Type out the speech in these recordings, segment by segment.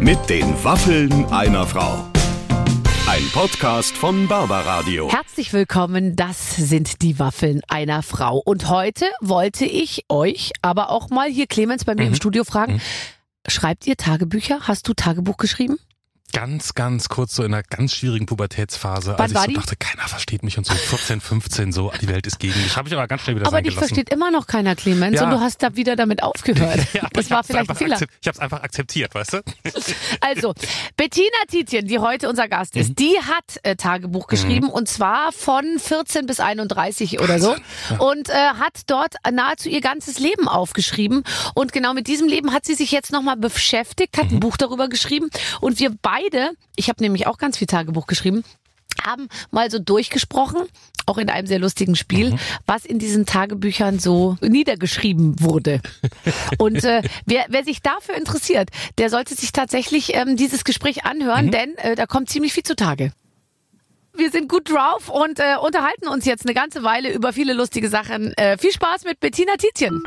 Mit den Waffeln einer Frau. Ein Podcast von Barbaradio. Herzlich willkommen, das sind die Waffeln einer Frau. Und heute wollte ich euch, aber auch mal hier Clemens bei mir im Studio fragen, schreibt ihr Tagebücher? Hast du Tagebuch geschrieben? Ganz kurz so in einer ganz schwierigen Pubertätsphase, Wann als ich war so die? dachte, keiner versteht mich und so 14, 15 so, die Welt ist gegen mich. Habe ich aber ganz schnell wieder Aber sein dich gelassen. versteht immer noch keiner, Clemens, Ja. und du hast da wieder damit aufgehört. Ja, aber Das ich war hab's vielleicht ein einfach Fehler. Ich habe es einfach akzeptiert, weißt du? Also, Bettina Tietjen, die heute unser Gast ist, die hat Tagebuch geschrieben und zwar von 14 bis 31 oder so und hat dort nahezu ihr ganzes Leben aufgeschrieben und genau mit diesem Leben hat sie sich jetzt nochmal beschäftigt, hat ein Buch darüber geschrieben und wir beide, ich habe nämlich auch ganz viel Tagebuch geschrieben, haben mal so durchgesprochen, auch in einem sehr lustigen Spiel, was in diesen Tagebüchern so niedergeschrieben wurde. Und wer sich dafür interessiert, der sollte sich tatsächlich dieses Gespräch anhören, denn da kommt ziemlich viel zutage. Wir sind gut drauf und unterhalten uns jetzt eine ganze Weile über viele lustige Sachen. Viel Spaß mit Bettina Tietjen.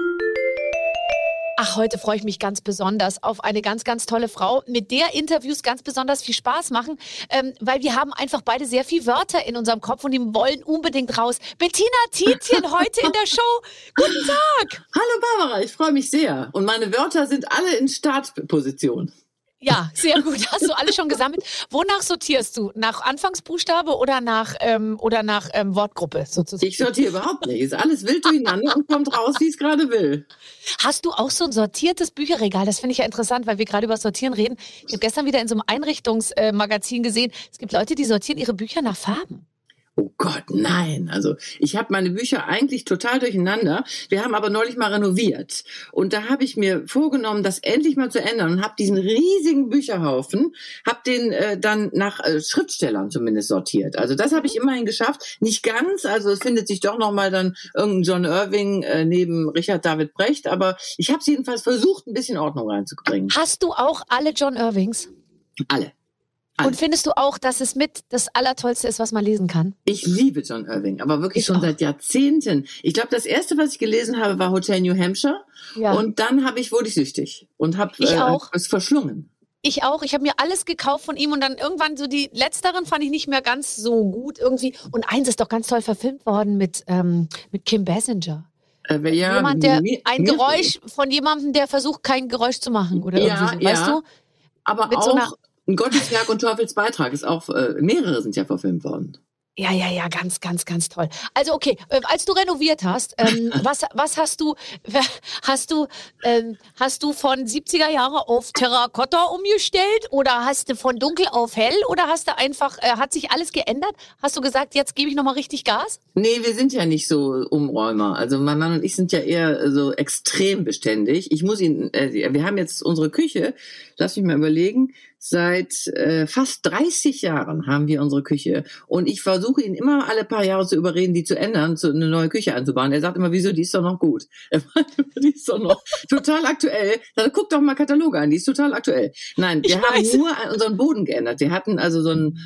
Ach, heute freue ich mich ganz besonders auf eine ganz tolle Frau, mit der Interviews ganz besonders viel Spaß machen, weil wir haben einfach beide sehr viel Wörter in unserem Kopf und die wollen unbedingt raus. Bettina Tietjen heute in der Show. Guten Tag. Hallo Barbara, ich freue mich sehr. Und meine Wörter sind alle in Startposition. Ja, sehr gut. Hast du alle schon gesammelt? Wonach sortierst du? Nach Anfangsbuchstabe oder nach Wortgruppe sozusagen? Ich sortiere überhaupt nicht. Ist alles wild durcheinander und kommt raus, wie es gerade will. Hast du auch so ein sortiertes Bücherregal? Das finde ich ja interessant, weil wir gerade über Sortieren reden. Ich habe gestern wieder in so einem Einrichtungsmagazin gesehen, es gibt Leute, die sortieren ihre Bücher nach Farben. Oh Gott, nein. Also ich habe meine Bücher eigentlich total durcheinander. Wir haben aber neulich mal renoviert. Und da habe ich mir vorgenommen, das endlich mal zu ändern und habe diesen riesigen Bücherhaufen, habe den dann nach Schriftstellern zumindest sortiert. Also das habe ich immerhin geschafft. Nicht ganz, also es findet sich doch nochmal dann irgendein John Irving neben Richard David Brecht. Aber ich habe es jedenfalls versucht, ein bisschen Ordnung reinzubringen. Hast du auch alle John Irvings? Alle. Und findest du auch, dass es mit das Allertollste ist, was man lesen kann? Ich liebe John Irving, aber wirklich Ich schon auch. seit Jahrzehnten. Ich glaube, das erste, was ich gelesen habe, war Hotel New Hampshire. Ja. Und dann wurde ich süchtig und habe Ich auch. es verschlungen. Ich auch. Ich habe mir alles gekauft von ihm und dann irgendwann so die letzteren fand ich nicht mehr ganz so gut irgendwie. Und eins ist doch ganz toll verfilmt worden mit Kim Basinger. Ja, Jemand, der mir- ein mir- Geräusch von jemandem, der versucht, kein Geräusch zu machen oder irgendwie so, weißt du? Aber mit auch so einer- ein Gotteswerk und Teufelsbeitrag ist auch, mehrere sind ja verfilmt worden. Ja, ganz toll. Also okay, als du renoviert hast, was hast du von 70er Jahre auf Terrakotta umgestellt oder hast du von dunkel auf hell oder hast du einfach, hat sich alles geändert? Hast du gesagt, jetzt gebe ich nochmal richtig Gas? Nee, wir sind ja nicht so Umräumer. Also mein Mann und ich sind ja eher so extrem beständig. Wir haben jetzt unsere Küche, lass mich mal überlegen, seit fast 30 Jahren haben wir unsere Küche. Und ich versuche ihn immer alle paar Jahre zu überreden, die zu ändern, eine neue Küche anzubauen. Er sagt immer, wieso, die ist doch noch gut. Er meint immer, die ist doch noch total aktuell. Dann guck doch mal Kataloge an, die ist total aktuell. Nein, wir haben nur unseren Boden geändert. Wir hatten also so ein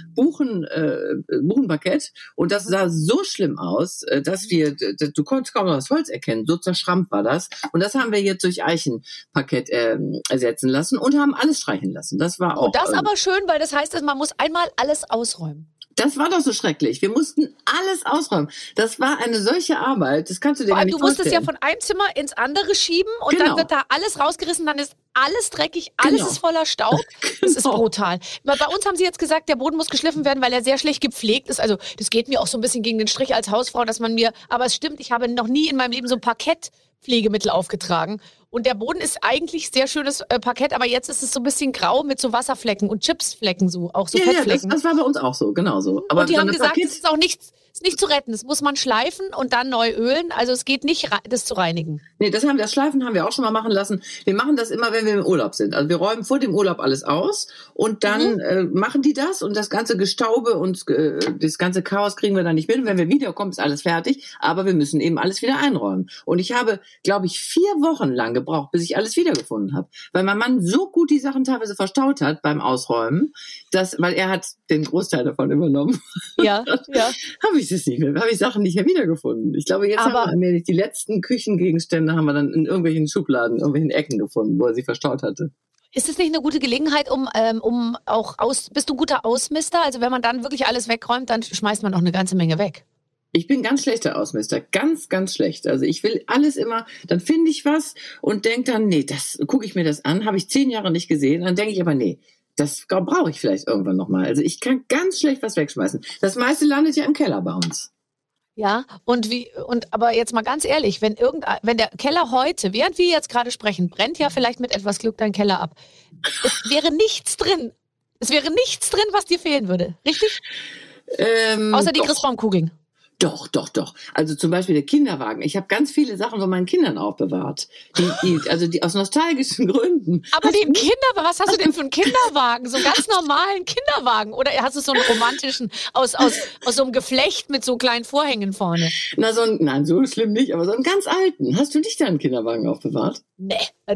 Buchenparkett und das sah so schlimm aus, dass du konntest kaum noch das Holz erkennen. So zerschrammt war das. Und das haben wir jetzt durch Eichenparkett ersetzen lassen und haben alles streichen lassen. Das war auch. Und das aber schön, weil das heißt, man muss einmal alles ausräumen. Das war doch so schrecklich. Wir mussten alles ausräumen. Das war eine solche Arbeit, das kannst du dir Vor gar allem, nicht du musstest ja vorstellen. von einem Zimmer ins andere schieben und Genau. dann wird da alles rausgerissen, dann ist alles dreckig, alles Genau. ist voller Staub. Das ist Genau. brutal. Bei uns haben sie jetzt gesagt, der Boden muss geschliffen werden, weil er sehr schlecht gepflegt ist. Also das geht mir auch so ein bisschen gegen den Strich als Hausfrau, aber es stimmt, ich habe noch nie in meinem Leben so ein Parkettpflegemittel aufgetragen. Und der Boden ist eigentlich sehr schönes Parkett, aber jetzt ist es so ein bisschen grau mit so Wasserflecken und Chipsflecken, so auch so Ja, Fettflecken. das war bei uns auch so, genau so. Aber Und die so haben eine gesagt, Parkett- es ist auch ist nicht zu retten. Das muss man schleifen und dann neu ölen. Also es geht nicht, das zu reinigen. Nee, das Schleifen haben wir auch schon mal machen lassen. Wir machen das immer, wenn wir im Urlaub sind. Also wir räumen vor dem Urlaub alles aus und dann machen die das und das ganze Gestaube und das ganze Chaos kriegen wir dann nicht mit. Und wenn wir wiederkommen, ist alles fertig. Aber wir müssen eben alles wieder einräumen. Und ich habe, glaube ich, 4 Wochen lang gebraucht, bis ich alles wiedergefunden habe. Weil mein Mann so gut die Sachen teilweise verstaut hat beim Ausräumen, weil er hat den Großteil davon übernommen. Ja. Habe ich Sachen nicht mehr wiedergefunden. Ich glaube, jetzt Aber- haben wir nämlich die letzten Küchengegenstände haben wir dann in irgendwelchen Schubladen, irgendwelchen Ecken gefunden, wo er sie verstaut hatte. Ist es nicht eine gute Gelegenheit, um auch bist du ein guter Ausmister? Also wenn man dann wirklich alles wegräumt, dann schmeißt man auch eine ganze Menge weg. Ich bin ganz schlechter Ausmister, ganz, ganz schlecht. Also ich will alles immer, dann finde ich was und denke dann, nee, das gucke ich mir das an, habe ich 10 Jahre nicht gesehen, dann denke ich aber, nee, das brauche ich vielleicht irgendwann nochmal. Also ich kann ganz schlecht was wegschmeißen. Das meiste landet ja im Keller bei uns. Ja, aber jetzt mal ganz ehrlich, wenn der Keller heute, während wir jetzt gerade sprechen, brennt ja vielleicht mit etwas Glück dein Keller ab. Es wäre nichts drin. Es wäre nichts drin, was dir fehlen würde. Richtig? Außer die Christbaumkugeln. Doch. Also zum Beispiel der Kinderwagen. Ich habe ganz viele Sachen von meinen Kindern aufbewahrt. Die aus nostalgischen Gründen. Aber den Kinderwagen, was hast du denn für einen Kinderwagen? So einen ganz normalen Kinderwagen? Oder hast du so einen romantischen, aus so einem Geflecht mit so kleinen Vorhängen vorne? Nein, so schlimm nicht, aber so einen ganz alten. Hast du nicht da einen Kinderwagen aufbewahrt? Nee,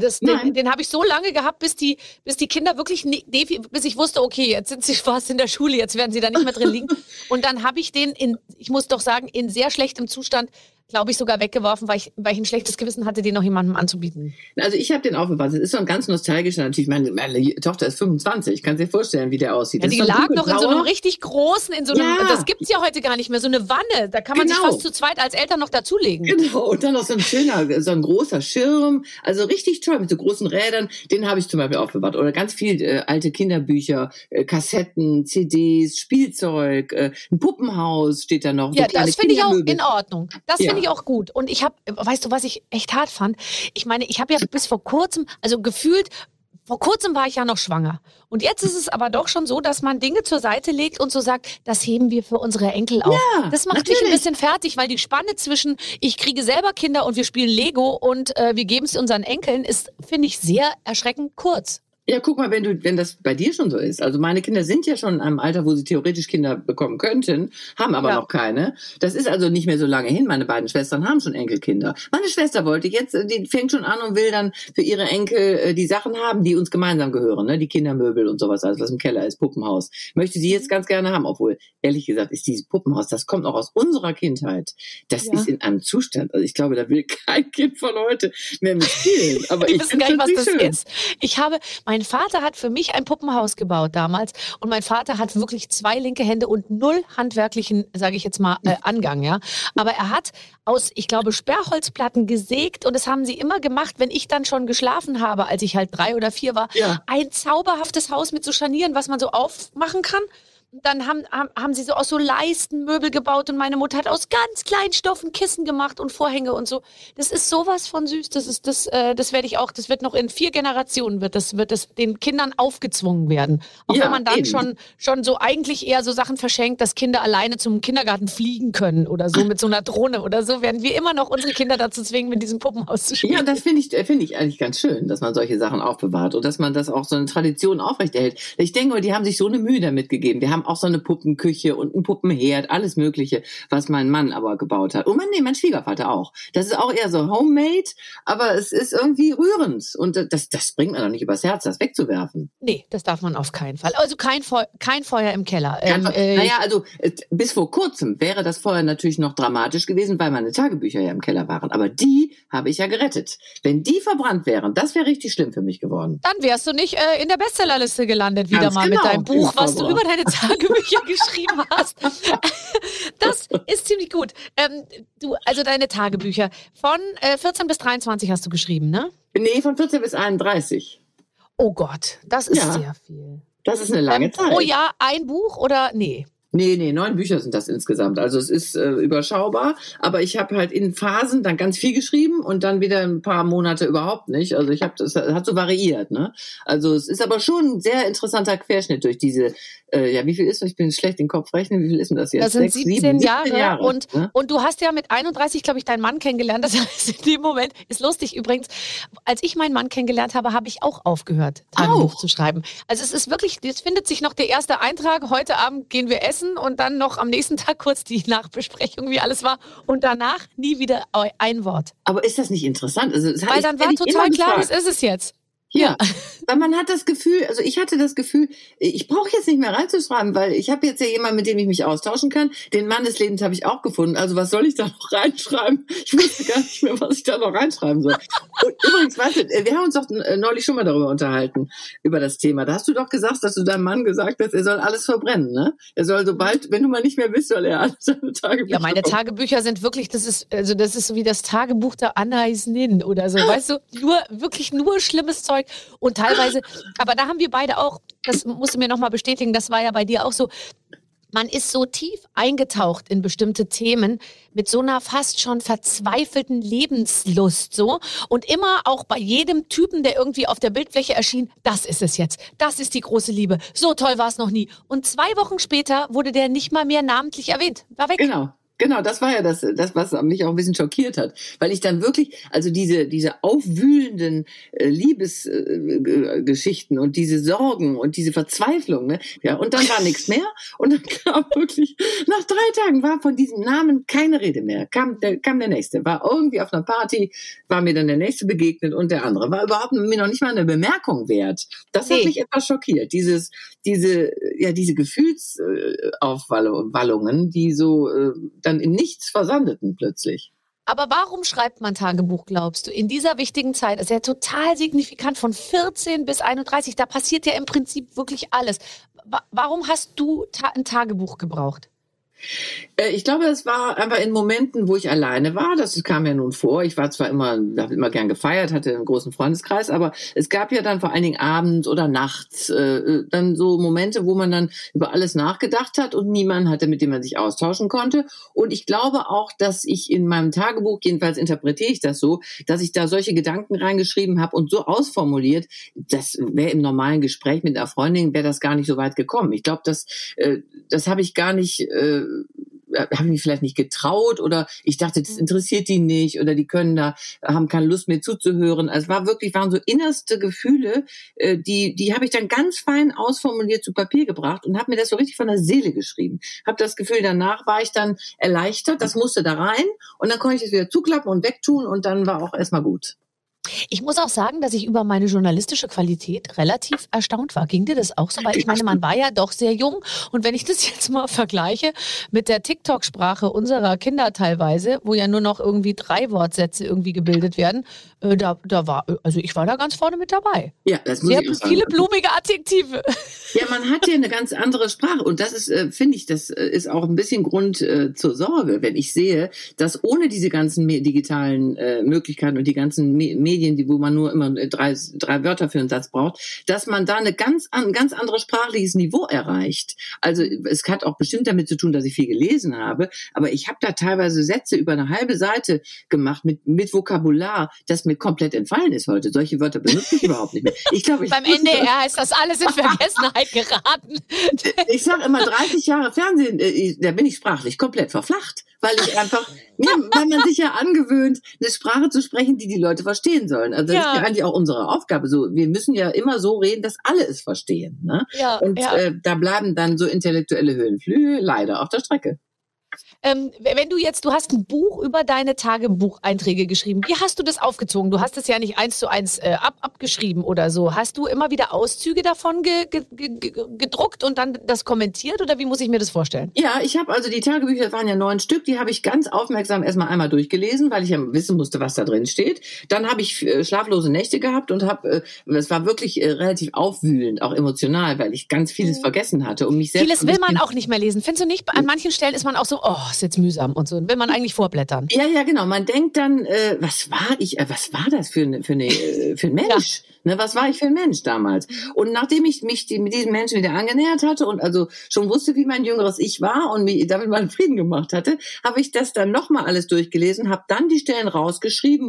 den habe ich so lange gehabt, bis die Kinder wirklich, bis ich wusste, okay, jetzt sind sie fast in der Schule, jetzt werden sie da nicht mehr drin liegen. Und dann habe ich den ich muss doch sagen, in sehr schlechtem Zustand, glaube ich, sogar weggeworfen, weil ich ein schlechtes Gewissen hatte, den noch jemandem anzubieten. Also ich habe den aufbewahrt. Das ist so ein ganz nostalgischer, natürlich, meine Tochter ist 25, ich kann dir vorstellen, wie der aussieht. Ja, die lag noch in so einem richtig großen, das gibt's ja heute gar nicht mehr, so eine Wanne, da kann man sich fast zu zweit als Eltern noch dazulegen. Genau, und dann noch so ein großer Schirm, also richtig toll, mit so großen Rädern, den habe ich zum Beispiel aufbewahrt. Oder ganz viel alte Kinderbücher, Kassetten, CDs, Spielzeug, ein Puppenhaus steht da noch. Ja, das finde ich auch in Ordnung. Das finde ich auch gut. Und weißt du, was ich echt hart fand? Ich meine, ich habe ja bis vor kurzem, also gefühlt, vor kurzem war ich ja noch schwanger. Und jetzt ist es aber doch schon so, dass man Dinge zur Seite legt und so sagt, das heben wir für unsere Enkel auf. Ja, das macht mich ein bisschen fertig, weil die Spanne zwischen, ich kriege selber Kinder und wir spielen Lego und wir geben es unseren Enkeln, ist, finde ich, sehr erschreckend kurz. Ja, guck mal, wenn das bei dir schon so ist. Also meine Kinder sind ja schon in einem Alter, wo sie theoretisch Kinder bekommen könnten, haben aber noch keine. Das ist also nicht mehr so lange hin. Meine beiden Schwestern haben schon Enkelkinder. Meine Schwester wollte jetzt, die fängt schon an und will dann für ihre Enkel die Sachen haben, die uns gemeinsam gehören, ne? Die Kindermöbel und sowas, alles was im Keller ist, Puppenhaus. Möchte sie jetzt ganz gerne haben, obwohl, ehrlich gesagt, ist dieses Puppenhaus, das kommt auch aus unserer Kindheit. Das ist in einem Zustand, also ich glaube, da will kein Kind von heute mehr mitspielen. Aber ich wissen gar nicht, was das ist. Mein Vater hat für mich ein Puppenhaus gebaut damals und mein Vater hat wirklich 2 linke Hände und 0 handwerklichen, sage ich jetzt mal, Angang, ja. Aber er hat aus, ich glaube, Sperrholzplatten gesägt und das haben sie immer gemacht, wenn ich dann schon geschlafen habe, als ich halt 3 oder 4 war. Ja. Ein zauberhaftes Haus mit so Scharnieren, was man so aufmachen kann. Dann haben sie so aus so Leisten Möbel gebaut und meine Mutter hat aus ganz kleinen Stoffen Kissen gemacht und Vorhänge und so. Das ist sowas von süß. Das werde ich auch, das wird noch in 4 Generationen wird das den Kindern aufgezwungen werden. Auch wenn man dann schon so eigentlich eher so Sachen verschenkt, dass Kinder alleine zum Kindergarten fliegen können oder so mit so einer Drohne oder so, werden wir immer noch unsere Kinder dazu zwingen, mit diesem Puppenhaus zu spielen. Ja, das finde ich eigentlich ganz schön, dass man solche Sachen aufbewahrt und dass man das auch so eine Tradition aufrechterhält. Ich denke, die haben sich so eine Mühe damit gegeben. Wir haben auch so eine Puppenküche und einen Puppenherd, alles Mögliche, was mein Mann aber gebaut hat. Und mein Schwiegervater auch. Das ist auch eher so homemade, aber es ist irgendwie rührend. Und das bringt man doch nicht übers Herz, das wegzuwerfen. Nee, das darf man auf keinen Fall. Also kein Feuer im Keller. Also bis vor kurzem wäre das Feuer natürlich noch dramatisch gewesen, weil meine Tagebücher ja im Keller waren. Aber die habe ich ja gerettet. Wenn die verbrannt wären, das wäre richtig schlimm für mich geworden. Dann wärst du nicht in der Bestsellerliste gelandet wieder mal mit deinem Buch, was du über deine Tagebücher geschrieben hast. Das ist ziemlich gut. Also deine Tagebücher. Von 14 bis 23 hast du geschrieben, ne? Nee, von 14 bis 31. Oh Gott, das ist sehr viel. Das ist eine lange Zeit. Pro Jahr ein Buch oder nee? Nee, 9 Bücher sind das insgesamt. Also es ist überschaubar, aber ich habe halt in Phasen dann ganz viel geschrieben und dann wieder ein paar Monate überhaupt nicht. Also das hat so variiert, ne? Also es ist aber schon ein sehr interessanter Querschnitt durch diese, wie viel ist das? Ich bin schlecht in Kopf rechnen, wie viel ist denn das jetzt? Das sind 17 Jahre. Und du hast ja mit 31, glaube ich, deinen Mann kennengelernt. Das heißt, in dem Moment, ist lustig übrigens, als ich meinen Mann kennengelernt habe, habe ich auch aufgehört, Tagebuch zu schreiben. Also es ist wirklich, jetzt findet sich noch der erste Eintrag, heute Abend gehen wir essen und dann noch am nächsten Tag kurz die Nachbesprechung, wie alles war und danach nie wieder ein Wort. Aber ist das nicht interessant? Also, weil dann war total klar, das ist es jetzt. Ja, weil man hat das Gefühl, also ich hatte das Gefühl, ich brauche jetzt nicht mehr reinzuschreiben, weil ich habe jetzt ja jemanden, mit dem ich mich austauschen kann. Den Mann des Lebens habe ich auch gefunden. Also was soll ich da noch reinschreiben? Ich wusste gar nicht mehr, was ich da noch reinschreiben soll. Und übrigens, weißt du, wir haben uns doch neulich schon mal darüber unterhalten, über das Thema. Da hast du doch gesagt, dass du deinem Mann gesagt hast, er soll alles verbrennen, ne? Er soll sobald, wenn du mal nicht mehr bist, soll er alles seine Tagebücher. Ja, meine Tagebücher sind wirklich, das ist so wie das Tagebuch der Anais Nin oder so, weißt du, wirklich nur schlimmes Zeug und teilweise, aber da haben wir beide auch, das musst du mir nochmal bestätigen, das war ja bei dir auch so, man ist so tief eingetaucht in bestimmte Themen mit so einer fast schon verzweifelten Lebenslust so und immer auch bei jedem Typen, der irgendwie auf der Bildfläche erschien, das ist es jetzt, das ist die große Liebe, so toll war es noch nie. Und 2 Wochen später wurde der nicht mal mehr namentlich erwähnt, war weg. Genau, das war ja das, was mich auch ein bisschen schockiert hat, weil ich dann wirklich, also diese aufwühlenden Liebesgeschichten und diese Sorgen und diese Verzweiflung, ne, ja, und dann war nichts mehr und dann kam wirklich, nach 3 Tagen war von diesem Namen keine Rede mehr, kam der nächste, war irgendwie auf einer Party, war mir dann der nächste begegnet und der andere war überhaupt mir noch nicht mal eine Bemerkung wert. Das hat mich etwas schockiert, diese Gefühlsaufwallungen, die so dann in nichts versandeten plötzlich. Aber warum schreibt man Tagebuch, glaubst du, in dieser wichtigen Zeit? Das ist ja total signifikant, von 14 bis 31, da passiert ja im Prinzip wirklich alles. Warum hast du ein Tagebuch gebraucht? Ich glaube, es war einfach in Momenten, wo ich alleine war. Das kam ja nun vor. Ich war zwar habe immer gern gefeiert, hatte einen großen Freundeskreis, aber es gab ja dann vor allen Dingen abends oder nachts dann so Momente, wo man dann über alles nachgedacht hat und niemanden hatte, mit dem man sich austauschen konnte. Und ich glaube auch, dass ich in meinem Tagebuch, jedenfalls interpretiere ich das so, dass ich da solche Gedanken reingeschrieben habe und so ausformuliert, das wäre im normalen Gespräch mit einer Freundin, wäre das gar nicht so weit gekommen. Ich glaube, das habe ich gar nicht haben die vielleicht nicht getraut oder ich dachte, das interessiert die nicht oder die haben keine Lust mehr zuzuhören. Also waren so innerste Gefühle, die habe ich dann ganz fein ausformuliert zu Papier gebracht und habe mir das so richtig von der Seele geschrieben. Habe das Gefühl, danach war ich dann erleichtert, das musste da rein und dann konnte ich es wieder zuklappen und wegtun und dann war auch erstmal gut. Ich muss auch sagen, dass ich über meine journalistische Qualität relativ erstaunt war. Ging dir das auch so? Weil ich meine, man war ja doch sehr jung. Und wenn ich das jetzt mal vergleiche mit der TikTok-Sprache unserer Kinder teilweise, wo ja nur noch irgendwie 3 Wortsätze irgendwie gebildet werden, ich war da ganz vorne mit dabei. Ja, das muss ich auch sagen. Viele blumige Adjektive. Ja, man hat ja eine ganz andere Sprache. Und das ist, finde ich, das ist auch ein bisschen Grund zur Sorge, wenn ich sehe, dass ohne diese ganzen digitalen Möglichkeiten und die ganzen Medien, wo man nur immer 3 Wörter für einen Satz braucht, dass man da ein ganz anderes sprachliches Niveau erreicht. Also es hat auch bestimmt damit zu tun, dass ich viel gelesen habe, aber ich habe da teilweise Sätze über eine halbe Seite gemacht mit Vokabular, das mir komplett entfallen ist heute. Solche Wörter benutze ich überhaupt nicht mehr. Ich glaube, beim NDR heißt das alles in Vergessenheit geraten. Ich sage immer 30 Jahre Fernsehen, da bin ich sprachlich komplett verflacht, weil man sich ja angewöhnt, eine Sprache zu sprechen, die Leute verstehen sollen. Also das ist ja eigentlich auch unsere Aufgabe. So, wir müssen ja immer so reden, dass alle es verstehen. Ne? Da bleiben dann so intellektuelle Höhenflüge leider auf der Strecke. Du hast ein Buch über deine Tagebucheinträge geschrieben. Wie hast du das aufgezogen? Du hast es ja nicht 1:1 abgeschrieben oder so. Hast du immer wieder Auszüge davon gedruckt und dann das kommentiert oder wie muss ich mir das vorstellen? Ja, ich habe also die Tagebücher, waren ja 9 Stück, die habe ich ganz aufmerksam erstmal einmal durchgelesen, weil ich ja wissen musste, was da drin steht. Dann habe ich schlaflose Nächte gehabt und es war wirklich relativ aufwühlend, auch emotional, weil ich ganz vieles vergessen hatte. Und mich selbst vieles will man auch nicht mehr lesen. Findest du nicht? An manchen Stellen ist man auch so, ist jetzt mühsam und so. Will man eigentlich vorblättern. Ja, genau. Man denkt dann, was war das für ein Mensch? Ja. Ne, was war ich für ein Mensch damals? Und nachdem ich mich mit diesem Menschen wieder angenähert hatte und also schon wusste, wie mein jüngeres Ich war und mich damit meinen Frieden gemacht hatte, habe ich das dann nochmal alles durchgelesen, habe dann die Stellen rausgeschrieben,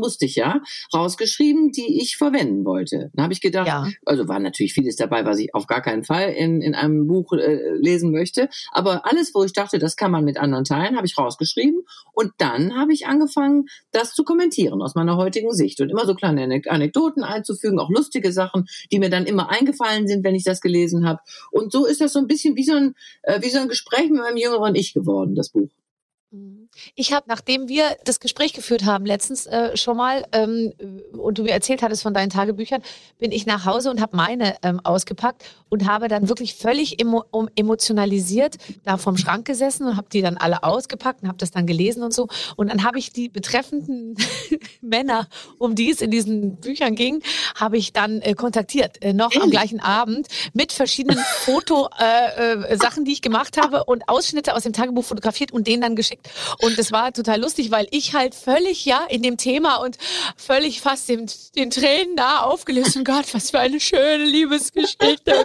die ich verwenden wollte. Dann habe ich gedacht, also war natürlich vieles dabei, was ich auf gar keinen Fall in einem Buch lesen möchte, aber alles, wo ich dachte, das kann man mit anderen teilen, habe ich rausgeschrieben und dann habe ich angefangen, das zu kommentieren aus meiner heutigen Sicht und immer so kleine Anekdoten einzufügen, auch lustige Sachen, die mir dann immer eingefallen sind, wenn ich das gelesen habe. Und so ist das so ein bisschen wie so ein Gespräch mit meinem jüngeren Ich geworden, das Buch. Mhm. Ich habe, nachdem wir das Gespräch geführt haben, letztens schon mal, und du mir erzählt hattest von deinen Tagebüchern, bin ich nach Hause und habe meine ausgepackt und habe dann wirklich völlig emotionalisiert da vorm Schrank gesessen und habe die dann alle ausgepackt und habe das dann gelesen und so. Und dann habe ich die betreffenden Männer, um die es in diesen Büchern ging, habe ich dann kontaktiert, noch am gleichen Abend mit verschiedenen Sachen, die ich gemacht habe und Ausschnitte aus dem Tagebuch fotografiert und denen dann geschickt. Und es war total lustig, weil ich halt völlig in dem Thema und völlig fast den Tränen da aufgelöst. Und Gott, was für eine schöne Liebesgeschichte.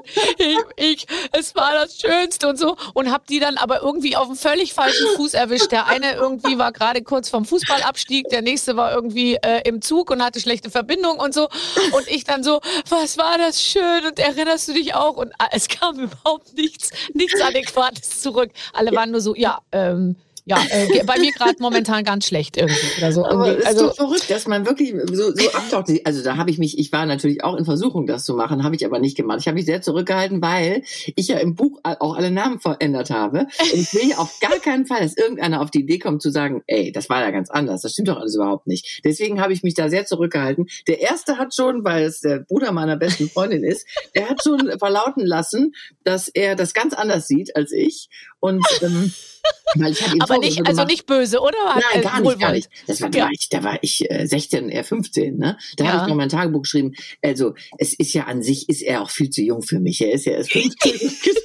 Es war das Schönste und so. Und habe die dann aber irgendwie auf einem völlig falschen Fuß erwischt. Der eine irgendwie war gerade kurz vom Fußballabstieg, der nächste war irgendwie im Zug und hatte schlechte Verbindung und so. Und ich dann so, was war das schön und erinnerst du dich auch? Und es kam überhaupt nichts Adäquates zurück. Alle waren nur so, bei mir gerade momentan ganz schlecht irgendwie oder so. Aber es ist doch verrückt, dass man wirklich so abtaucht. Also da habe ich war natürlich auch in Versuchung, das zu machen, habe ich aber nicht gemacht. Ich habe mich sehr zurückgehalten, weil ich ja im Buch auch alle Namen verändert habe. Und ich will ja auf gar keinen Fall, dass irgendeiner auf die Idee kommt zu sagen, ey, das war ja ganz anders, das stimmt doch alles überhaupt nicht. Deswegen habe ich mich da sehr zurückgehalten. Der erste hat schon, weil es der Bruder meiner besten Freundin ist, der hat schon verlauten lassen, dass er das ganz anders sieht als ich. Und weil ich aber nicht, also nicht böse, oder? Nein, gar nicht. Das war da war ich 16, er 15, ne? Da habe ich noch mein Tagebuch geschrieben. Also, es ist ja an sich, ist er auch viel zu jung für mich. Er ist ja erst 15.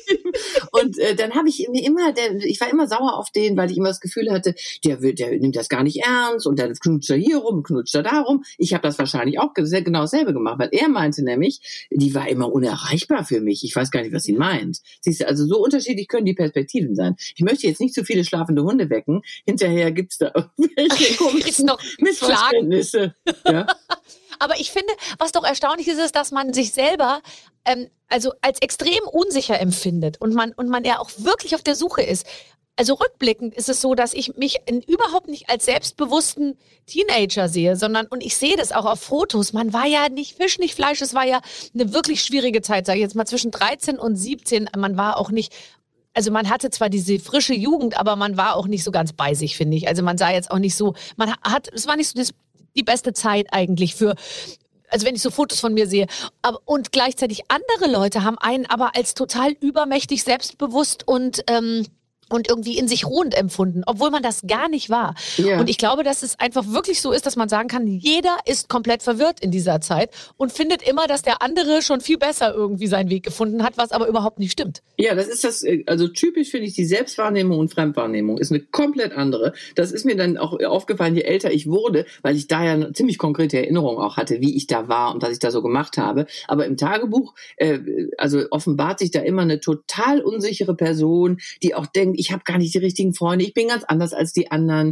Und dann habe ich mir ich war immer sauer auf den, weil ich immer das Gefühl hatte, der nimmt das gar nicht ernst und dann knutscht er hier rum, knutscht er da rum. Ich habe das wahrscheinlich auch genau dasselbe gemacht, weil er meinte nämlich, die war immer unerreichbar für mich. Ich weiß gar nicht, was sie meint. Siehst du, also so unterschiedlich können die Perspektiven sein. Ich möchte jetzt nicht zu viele schlafende Hunde wecken. Hinterher gibt's da irgendwelche komischen Missverständnisse. Ja? Aber ich finde, was doch erstaunlich ist, dass man sich selber also als extrem unsicher empfindet und man ja auch wirklich auf der Suche ist. Also rückblickend ist es so, dass ich mich überhaupt nicht als selbstbewussten Teenager sehe, und ich sehe das auch auf Fotos. Man war ja nicht Fisch, nicht Fleisch. Es war ja eine wirklich schwierige Zeit, sage ich jetzt mal, zwischen 13 und 17. Man war auch nicht, also man hatte zwar diese frische Jugend, aber man war auch nicht so ganz bei sich, finde ich. Also man sah jetzt auch nicht so, es war nicht so die beste Zeit eigentlich also wenn ich so Fotos von mir sehe. Und gleichzeitig andere Leute haben einen aber als total übermächtig selbstbewusst und irgendwie in sich ruhend empfunden, obwohl man das gar nicht war. Ja. Und ich glaube, dass es einfach wirklich so ist, dass man sagen kann, jeder ist komplett verwirrt in dieser Zeit und findet immer, dass der andere schon viel besser irgendwie seinen Weg gefunden hat, was aber überhaupt nicht stimmt. Ja, das ist also typisch finde ich, die Selbstwahrnehmung und Fremdwahrnehmung ist eine komplett andere. Das ist mir dann auch aufgefallen, je älter ich wurde, weil ich da ja eine ziemlich konkrete Erinnerung auch hatte, wie ich da war und was ich da so gemacht habe. Aber im Tagebuch, also offenbart sich da immer eine total unsichere Person, die auch denkt, ich habe gar nicht die richtigen Freunde, ich bin ganz anders als die anderen,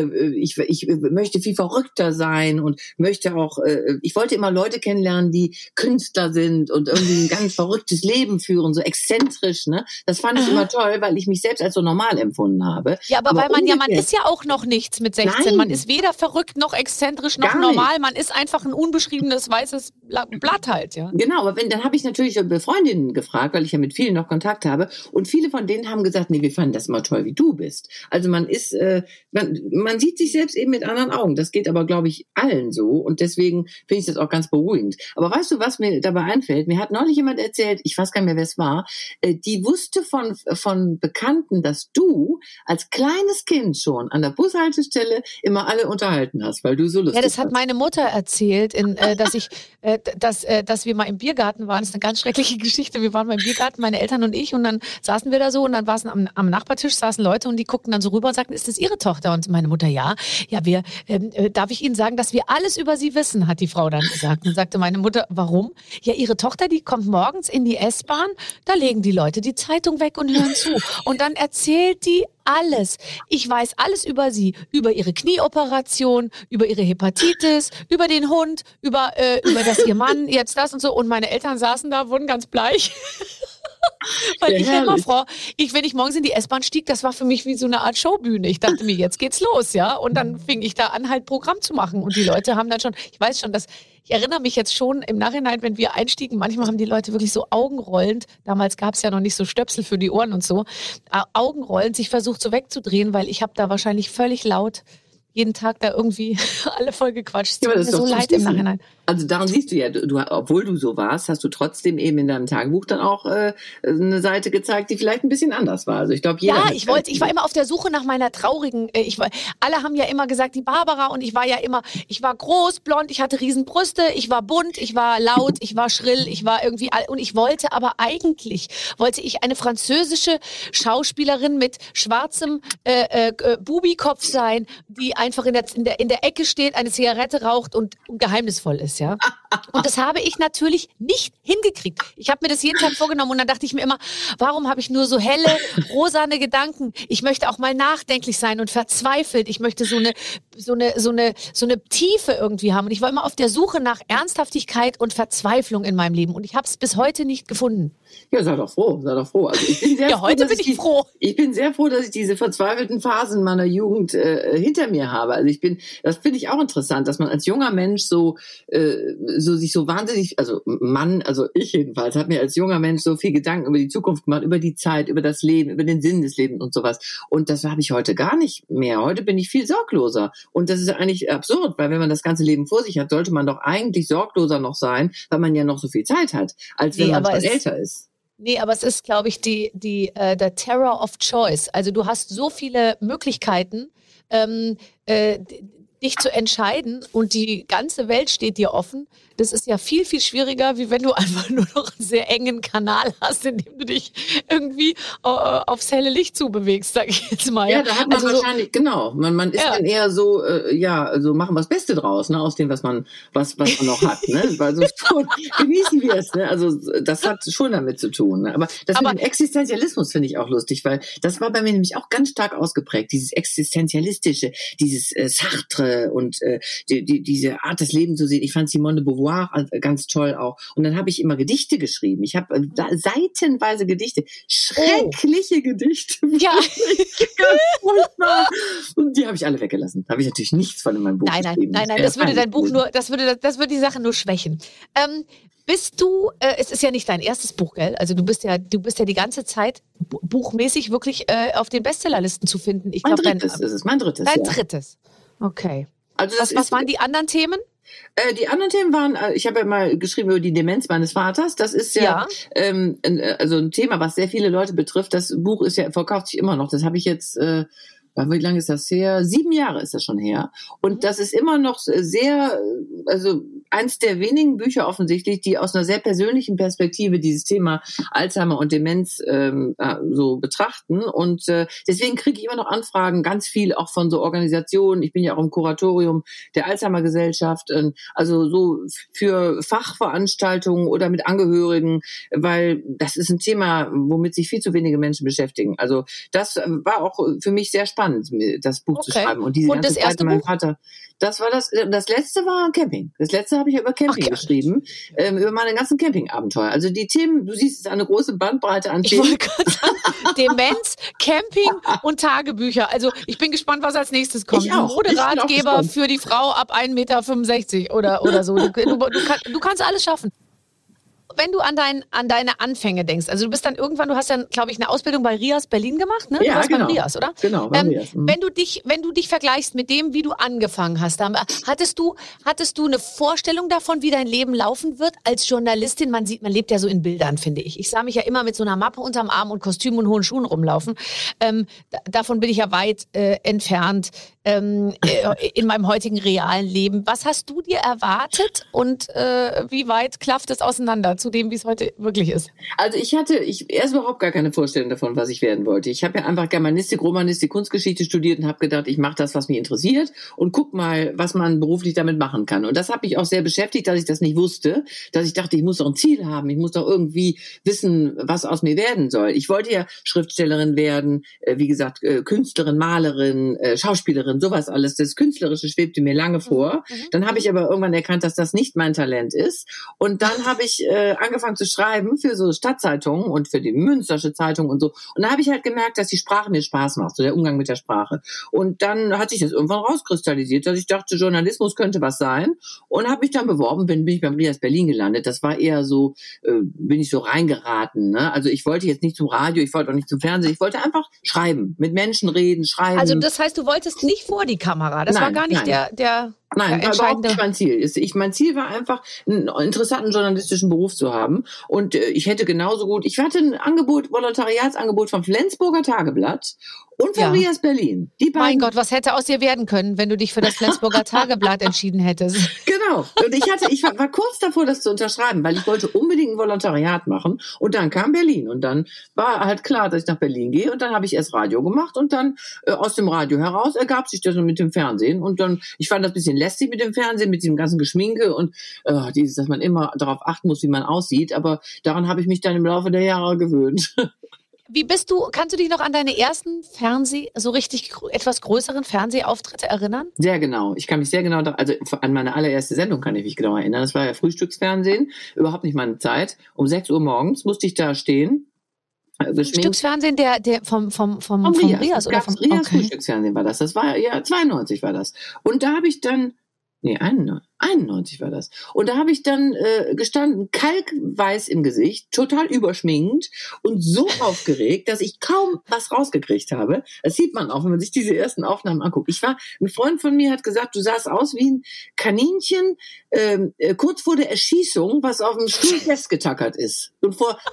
ich möchte viel verrückter sein und möchte auch, ich wollte immer Leute kennenlernen, die Künstler sind und irgendwie ein ganz verrücktes Leben führen, so exzentrisch, ne? Das fand ich immer toll, weil ich mich selbst als so normal empfunden habe. Ja, aber weil man ist ja auch noch nichts mit 16, Nein. Man ist weder verrückt noch exzentrisch noch normal, man ist einfach ein unbeschriebenes weißes Blatt halt, ja. Genau, aber dann habe ich natürlich Freundinnen gefragt, weil ich ja mit vielen noch Kontakt habe und viele von denen haben gesagt, nee, wir fanden das immer toll, wie du bist. Also man ist, man sieht sich selbst eben mit anderen Augen. Das geht aber, glaube ich, allen so und deswegen finde ich das auch ganz beruhigend. Aber weißt du, was mir dabei einfällt? Mir hat neulich jemand erzählt, ich weiß gar nicht mehr, wer es war, die wusste von Bekannten, dass du als kleines Kind schon an der Bushaltestelle immer alle unterhalten hast, weil du so lustig warst. Ja, das hat meine Mutter erzählt, dass wir mal im Biergarten waren. Das ist eine ganz schreckliche Geschichte. Wir waren mal im Biergarten, meine Eltern und ich, und dann saßen wir da so und dann war es am Nachbartisch saßen Leute und die guckten dann so rüber und sagten, ist das Ihre Tochter? Und meine Mutter, ja, darf ich Ihnen sagen, dass wir alles über Sie wissen, hat die Frau dann gesagt. Und sagte meine Mutter, warum? Ja, Ihre Tochter, die kommt morgens in die S-Bahn, da legen die Leute die Zeitung weg und hören zu. Und dann erzählt die alles. Ich weiß alles über sie, über ihre Knieoperation, über ihre Hepatitis, über den Hund, über dass ihr Mann jetzt das und so. Und meine Eltern saßen da, wurden ganz bleich. Weil Ja, ich ja immer herrlich. froh, wenn ich morgens in die S-Bahn stieg, das war für mich wie so eine Art Showbühne. Ich dachte mir, jetzt geht's los, ja. Und dann fing ich da an, halt Programm zu machen. Und die Leute haben dann schon, ich weiß schon, ich erinnere mich jetzt schon im Nachhinein, wenn wir einstiegen, manchmal haben die Leute wirklich so augenrollend, damals gab es ja noch nicht so Stöpsel für die Ohren und so, augenrollend sich versucht so wegzudrehen, weil ich habe da wahrscheinlich völlig laut jeden Tag da irgendwie alle voll gequatscht. Ja, aber das Tut ist mir doch so zu leid im süßen. Nachhinein. Also daran siehst du ja, obwohl du so warst, hast du trotzdem eben in deinem Tagebuch dann auch eine Seite gezeigt, die vielleicht ein bisschen anders war. Also ich glaube, jeder Ja, hat ich war immer auf der Suche nach meiner traurigen, alle haben ja immer gesagt, die Barbara, und ich war groß, blond, ich hatte Riesenbrüste, ich war bunt, ich war laut, ich war schrill, ich war irgendwie, und ich wollte ich eine französische Schauspielerin mit schwarzem Bubikopf sein, die einfach in der Ecke steht, eine Zigarette raucht und geheimnisvoll ist, ja. Und das habe ich natürlich nicht hingekriegt. Ich habe mir das jeden Tag vorgenommen und dann dachte ich mir immer, warum habe ich nur so helle, rosane Gedanken? Ich möchte auch mal nachdenklich sein und verzweifelt. Ich möchte so eine Tiefe irgendwie haben. Und ich war immer auf der Suche nach Ernsthaftigkeit und Verzweiflung in meinem Leben. Und ich habe es bis heute nicht gefunden. Ja, sei doch froh. Also ich bin sehr Ja, froh, heute dass bin ich froh. Ich bin sehr froh, dass ich diese verzweifelten Phasen meiner Jugend hinter mir habe. Also das finde ich auch interessant, dass man als junger Mensch sich so wahnsinnig, also ich jedenfalls, habe mir als junger Mensch so viel Gedanken über die Zukunft gemacht, über die Zeit, über das Leben, über den Sinn des Lebens und sowas. Und das habe ich heute gar nicht mehr. Heute bin ich viel sorgloser. Und das ist eigentlich absurd, weil wenn man das ganze Leben vor sich hat, sollte man doch eigentlich sorgloser noch sein, weil man ja noch so viel Zeit hat, als wenn man schon älter ist. Nee, aber es ist, glaube ich, der Terror of Choice. Also du hast so viele Möglichkeiten, dich zu entscheiden und die ganze Welt steht dir offen. Das ist ja viel, viel schwieriger, wie wenn du einfach nur noch einen sehr engen Kanal hast, in dem du dich irgendwie aufs helle Licht zubewegst, sag ich jetzt mal. Ja, da hat man wahrscheinlich, genau, man ist dann eher so, also machen wir das Beste draus, ne, aus dem, was man noch hat, ne, also schon, genießen wir es, ne, also das hat schon damit zu tun, ne? Aber mit dem Existenzialismus finde ich auch lustig, weil das war bei mir nämlich auch ganz stark ausgeprägt, dieses Existenzialistische, dieses Sartre und diese Art des Lebens zu sehen. Ich fand Simone de Beauvoir ganz toll auch. Und dann habe ich immer Gedichte geschrieben. Ich habe seitenweise Gedichte, schreckliche Gedichte. Ja. Und die habe ich alle weggelassen. Da habe ich natürlich nichts von in meinem Buch geschrieben. Nein, das würde dein Buch nur, das würde die Sache nur schwächen. Bist du, es ist ja nicht dein erstes Buch, gell? Also du bist ja die ganze Zeit buchmäßig wirklich auf den Bestsellerlisten zu finden. Ich glaube, mein drittes. Dein drittes. Okay. Also was waren die anderen Themen? Die anderen Themen waren, ich habe ja mal geschrieben über die Demenz meines Vaters. Das ist ja. Also ein Thema, was sehr viele Leute betrifft. Das Buch verkauft sich immer noch. Das habe ich jetzt, wie lange ist das her? 7 Jahre ist das schon her. Und das ist immer noch sehr, also eins der wenigen Bücher offensichtlich, die aus einer sehr persönlichen Perspektive dieses Thema Alzheimer und Demenz so betrachten. Und deswegen kriege ich immer noch Anfragen, ganz viel auch von so Organisationen. Ich bin ja auch im Kuratorium der Alzheimer-Gesellschaft, also so für Fachveranstaltungen oder mit Angehörigen, weil das ist ein Thema, womit sich viel zu wenige Menschen beschäftigen. Also das war auch für mich sehr spannend, das Buch zu schreiben. Und diese ganze Zeit mit meinem Vater. Das letzte war Camping. Das letzte habe ich über Camping geschrieben, über meine ganzen Campingabenteuer. Also die Themen, du siehst, es ist eine große Bandbreite an Themen. Ich wollte gerade sagen, Demenz, Camping und Tagebücher. Also ich bin gespannt, was als nächstes kommt. Moderatgeber für die Frau ab 1,65 Meter oder so. Du kannst alles schaffen. Wenn du an deine Anfänge denkst, also du bist dann irgendwann, du hast dann, glaube ich, eine Ausbildung bei Rias Berlin gemacht, ne? Ja, du warst genau. Bei Rias, oder? Genau, bei Rias. Wenn du dich vergleichst mit dem, wie du angefangen hast, hattest du eine Vorstellung davon, wie dein Leben laufen wird als Journalistin? Man lebt ja so in Bildern, finde ich. Ich sah mich ja immer mit so einer Mappe unterm Arm und Kostüm und hohen Schuhen rumlaufen. Davon bin ich ja weit entfernt in meinem heutigen realen Leben. Was hast du dir erwartet und wie weit klafft es auseinander zu dem, wie es heute wirklich ist? Also ich hatte erst überhaupt gar keine Vorstellung davon, was ich werden wollte. Ich habe ja einfach Germanistik, Romanistik, Kunstgeschichte studiert und habe gedacht, ich mache das, was mich interessiert und guck mal, was man beruflich damit machen kann. Und das hat mich auch sehr beschäftigt, dass ich das nicht wusste, dass ich dachte, ich muss doch ein Ziel haben, ich muss doch irgendwie wissen, was aus mir werden soll. Ich wollte ja Schriftstellerin werden, wie gesagt, Künstlerin, Malerin, Schauspielerin, und sowas alles. Das Künstlerische schwebte mir lange vor. Dann habe ich aber irgendwann erkannt, dass das nicht mein Talent ist. Und dann habe ich angefangen zu schreiben für so Stadtzeitungen und für die Münstersche Zeitung und so. Und da habe ich halt gemerkt, dass die Sprache mir Spaß macht, so der Umgang mit der Sprache. Und dann hat sich das irgendwann rauskristallisiert, dass ich dachte, Journalismus könnte was sein. Und habe mich dann beworben, bin ich beim Rias Berlin gelandet. Das war eher so, bin ich so reingeraten. Ne? Also ich wollte jetzt nicht zum Radio, ich wollte auch nicht zum Fernsehen. Ich wollte einfach schreiben, mit Menschen reden, schreiben. Also das heißt, du wolltest nicht vor die Kamera. Das war gar nicht der Nein, war überhaupt nicht mein Ziel. Mein Ziel war einfach, einen interessanten journalistischen Beruf zu haben. Und ich hätte genauso gut, ich hatte ein Angebot, Volontariatsangebot vom Flensburger Tageblatt und von Rias Berlin. Die beiden. Mein Gott, was hätte aus dir werden können, wenn du dich für das Flensburger Tageblatt entschieden hättest? Genau. Und ich war kurz davor, das zu unterschreiben, weil ich wollte unbedingt ein Volontariat machen. Und dann kam Berlin. Und dann war halt klar, dass ich nach Berlin gehe. Und dann habe ich erst Radio gemacht. Und dann aus dem Radio heraus ergab sich das mit dem Fernsehen. Und dann, ich fand das ein bisschen lästig mit dem Fernsehen, mit diesem ganzen Geschminke und dieses, dass man immer darauf achten muss, wie man aussieht. Aber daran habe ich mich dann im Laufe der Jahre gewöhnt. Kannst du dich noch an deine ersten so richtig etwas größeren Fernsehauftritte erinnern? Sehr genau. Ich kann mich sehr genau, also an meine allererste Sendung kann ich mich genau erinnern. Das war ja Frühstücksfernsehen, überhaupt nicht meine Zeit. Um 6 Uhr morgens musste ich da stehen. Frühstücksfernsehen der vom Rias oder vom Rias Frühstücksfernsehen war das. Das war ja 92 war das. Und da habe ich dann 91 war das. Und da habe ich dann gestanden, kalkweiß im Gesicht, total überschminkend und so aufgeregt, dass ich kaum was rausgekriegt habe. Das sieht man auch, wenn man sich diese ersten Aufnahmen anguckt. Ein Freund von mir hat gesagt, du sahst aus wie ein Kaninchen kurz vor der Erschießung, was auf dem Stuhl festgetackert ist und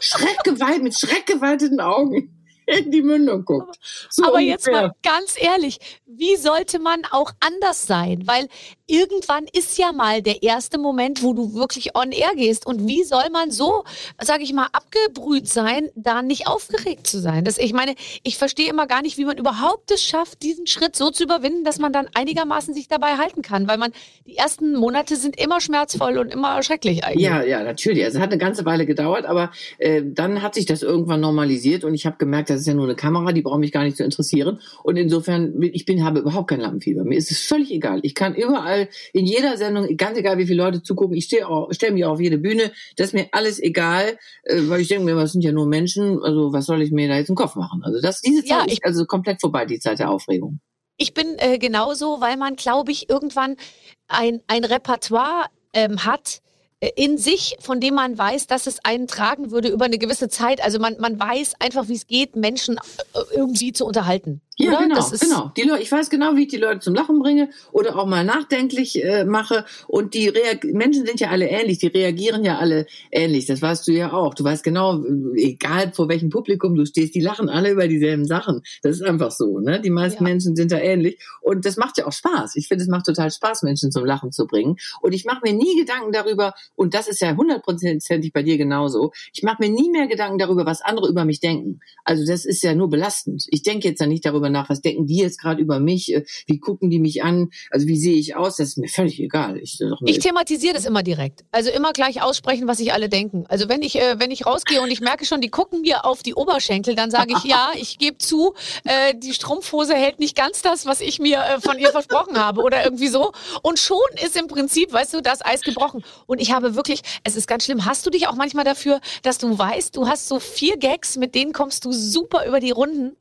mit schreckgeweiteten Augen in die Mündung guckt. So aber ungefähr. Jetzt mal ganz ehrlich, wie sollte man auch anders sein? Weil irgendwann ist ja mal der erste Moment, wo du wirklich on air gehst. Und wie soll man so, sage ich mal, abgebrüht sein, da nicht aufgeregt zu sein? Ich verstehe immer gar nicht, wie man überhaupt es schafft, diesen Schritt so zu überwinden, dass man dann einigermaßen sich dabei halten kann. Weil die ersten Monate sind immer schmerzvoll und immer schrecklich eigentlich. Ja, natürlich. Also es hat eine ganze Weile gedauert, aber dann hat sich das irgendwann normalisiert und ich habe gemerkt, das ist ja nur eine Kamera, die braucht mich gar nicht zu interessieren. Und insofern, habe überhaupt kein Lampenfieber. Mir ist es völlig egal. Ich kann überall, in jeder Sendung, ganz egal, wie viele Leute zugucken, ich stelle mich auf jede Bühne, das ist mir alles egal, weil ich denke mir, das sind ja nur Menschen, also was soll ich mir da jetzt einen Kopf machen? Also diese Zeit ist also komplett vorbei, die Zeit der Aufregung. Ich bin genauso, weil man, glaube ich, irgendwann ein Repertoire hat, in sich, von dem man weiß, dass es einen tragen würde über eine gewisse Zeit. Also man weiß einfach, wie es geht, Menschen irgendwie zu unterhalten. Ja, oder? Genau. Ich weiß genau, wie ich die Leute zum Lachen bringe oder auch mal nachdenklich mache. Und die Menschen sind ja alle ähnlich, die reagieren ja alle ähnlich. Das weißt du ja auch. Du weißt genau, egal vor welchem Publikum du stehst, die lachen alle über dieselben Sachen. Das ist einfach so, ne? Die meisten Menschen sind da ähnlich. Und das macht ja auch Spaß. Ich finde, es macht total Spaß, Menschen zum Lachen zu bringen. Und ich mache mir nie Gedanken darüber, und das ist ja 100%ig bei dir genauso, ich mache mir nie mehr Gedanken darüber, was andere über mich denken. Also das ist ja nur belastend. Ich denke jetzt ja nicht darüber nach, was denken die jetzt gerade über mich, wie gucken die mich an, also wie sehe ich aus, das ist mir völlig egal. Ich thematisiere das immer direkt, also immer gleich aussprechen, was sich alle denken. Also wenn ich rausgehe und ich merke schon, die gucken mir auf die Oberschenkel, dann sage ich, ja, ich gebe zu, die Strumpfhose hält nicht ganz das, was ich mir von ihr versprochen habe oder irgendwie so, und schon ist im Prinzip, weißt du, das Eis gebrochen. Und ich habe wirklich, es ist ganz schlimm, hast du dich auch manchmal dafür, dass du weißt, du hast so 4 Gags, mit denen kommst du super über die Runden?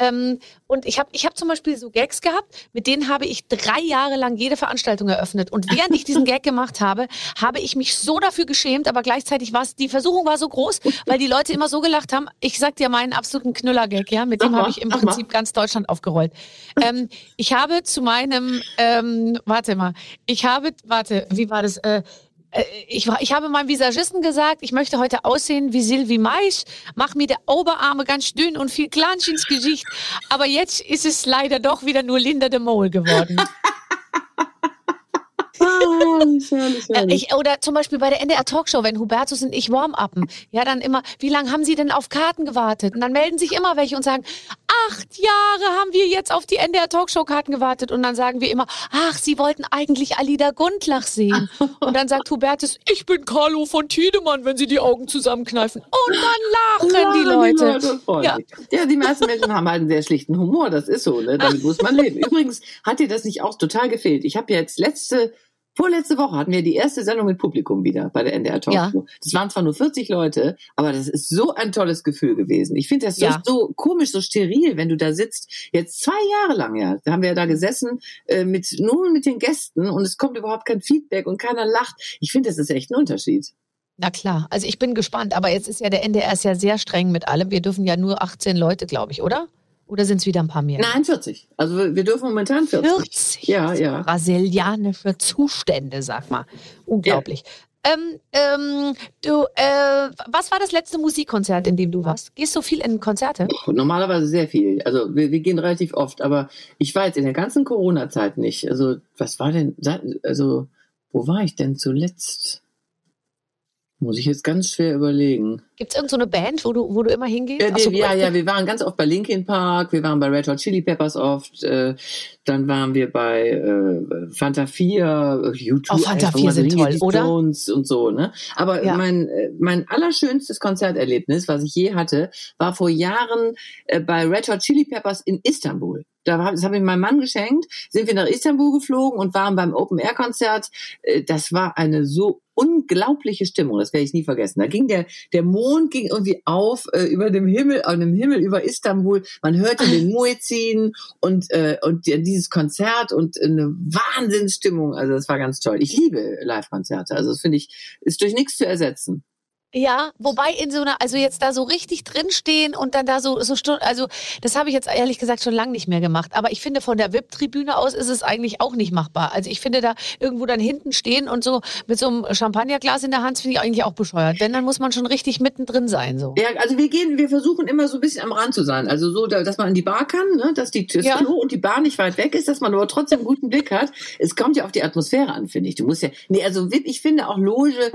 Und ich hab zum Beispiel so Gags gehabt, mit denen habe ich 3 Jahre lang jede Veranstaltung eröffnet. Und während ich diesen Gag gemacht habe, habe ich mich so dafür geschämt, aber gleichzeitig die Versuchung war so groß, weil die Leute immer so gelacht haben. Ich sag dir meinen absoluten Knüller-Gag, ja, mit dem habe ich im Prinzip ganz Deutschland aufgerollt. Ich habe zu meinem, wie war das? Ich habe meinem Visagisten gesagt, ich möchte heute aussehen wie Sylvie Maisch, mach mir die Oberarme ganz dünn und viel Klansch ins Gesicht. Aber jetzt ist es leider doch wieder nur Linda de Mol geworden. herrlich. Oder zum Beispiel bei der NDR Talkshow, wenn Hubertus und ich warm-uppen, ja, dann immer, wie lange haben Sie denn auf Karten gewartet? Und dann melden sich immer welche und sagen, 8 Jahre haben wir jetzt auf die NDR Talkshow-Karten gewartet. Und dann sagen wir immer, ach, Sie wollten eigentlich Alida Gundlach sehen. Und dann sagt Hubertus, ich bin Carlo von Tiedemann, wenn Sie die Augen zusammenkneifen. Und dann lachen die Leute. Ja, die meisten Menschen haben halt einen sehr schlichten Humor, das ist so, ne? Damit muss man leben. Übrigens hat dir das nicht auch total gefehlt. Ich habe jetzt vorletzte Woche hatten wir die erste Sendung mit Publikum wieder bei der NDR Talkshow. Ja. Das waren zwar nur 40 Leute, aber das ist so ein tolles Gefühl gewesen. Ich finde das so komisch, so steril, wenn du da sitzt. Jetzt 2 Jahre lang, ja. Da haben wir da gesessen nur mit den Gästen und es kommt überhaupt kein Feedback und keiner lacht. Ich finde, das ist echt ein Unterschied. Na klar, also ich bin gespannt, aber jetzt ist ja der NDR ist ja sehr streng mit allem. Wir dürfen ja nur 18 Leute, glaube ich, oder? Oder sind es wieder ein paar mehr? Nein, 40. Also wir dürfen momentan 40. 40? Ja. Brasilianische Zustände, sag mal. Unglaublich. Ja. Was war das letzte Musikkonzert, in dem du warst? Gehst du viel in Konzerte? Normalerweise sehr viel. Also wir gehen relativ oft, aber ich war jetzt in der ganzen Corona-Zeit nicht. Also was war denn, also wo war ich denn zuletzt? Muss ich jetzt ganz schwer überlegen. Gibt es irgendeine Band, wo du immer hingehst? Ja, wir waren ganz oft bei Linkin Park, wir waren bei Red Hot Chili Peppers oft, dann waren wir bei Fanta 4, U2. Oh, Fanta 4 sind toll, oder? Jones und so, ne? Aber mein allerschönstes Konzerterlebnis, was ich je hatte, war vor Jahren bei Red Hot Chili Peppers in Istanbul. Das habe ich meinem Mann geschenkt, sind wir nach Istanbul geflogen und waren beim Open-Air-Konzert. Das war eine so unglaubliche Stimmung, das werde ich nie vergessen. Da ging der Mond ging irgendwie auf über dem Himmel über Istanbul. Man hörte den Muezzin und dieses Konzert und eine Wahnsinnsstimmung. Also das war ganz toll. Ich liebe Live-Konzerte. Also das finde ich, ist durch nichts zu ersetzen. Ja, wobei in so einer, also jetzt da so richtig drinstehen und dann da so Stunden, also das habe ich jetzt ehrlich gesagt schon lange nicht mehr gemacht. Aber ich finde, von der VIP-Tribüne aus ist es eigentlich auch nicht machbar. Also ich finde, da irgendwo dann hinten stehen und so mit so einem Champagnerglas in der Hand, finde ich eigentlich auch bescheuert. Wenn, dann muss man schon richtig mittendrin sein, so. Ja, also wir versuchen immer so ein bisschen am Rand zu sein. Also so, dass man an die Bar kann, ne? Dass das Klo und die Bar nicht weit weg ist, dass man aber trotzdem einen guten Blick hat. Es kommt ja auf die Atmosphäre an, finde ich. Du musst also VIP, ich finde auch Loge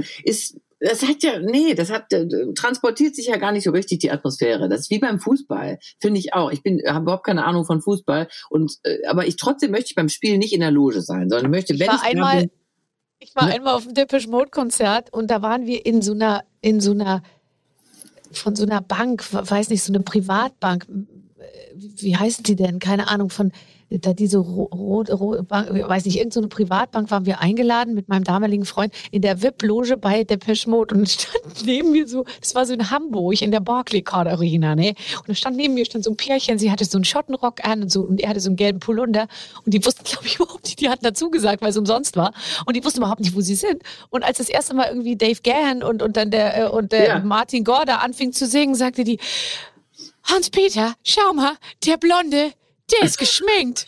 transportiert sich ja gar nicht so richtig die Atmosphäre. Das ist wie beim Fußball, finde ich auch. Ich habe überhaupt keine Ahnung von Fußball aber trotzdem möchte ich beim Spiel nicht in der Loge sein, sondern ich möchte, ich war einmal auf dem Depeche Mode Konzert und da waren wir in so einer von so einer Bank, weiß nicht, so eine Privatbank. Wie heißen die denn? Keine Ahnung, von da diese rote Bank, weiß nicht, irgendeine Privatbank waren wir eingeladen mit meinem damaligen Freund in der VIP-Loge bei Depeche Mode und stand neben mir so, das war so in Hamburg in der Barclaycard Arena, ne? Und da stand neben mir so ein Pärchen, sie hatte so einen Schottenrock an und so und er hatte so einen gelben Pullunder und die wussten, glaube ich, überhaupt nicht, die hatten dazu gesagt, weil es umsonst war und die wussten überhaupt nicht, wo sie sind. Und als das erste Mal irgendwie Dave Gahan und dann der Martin Gore da anfing zu singen, sagte die, Hans-Peter, schau mal, der Blonde, der ist geschminkt.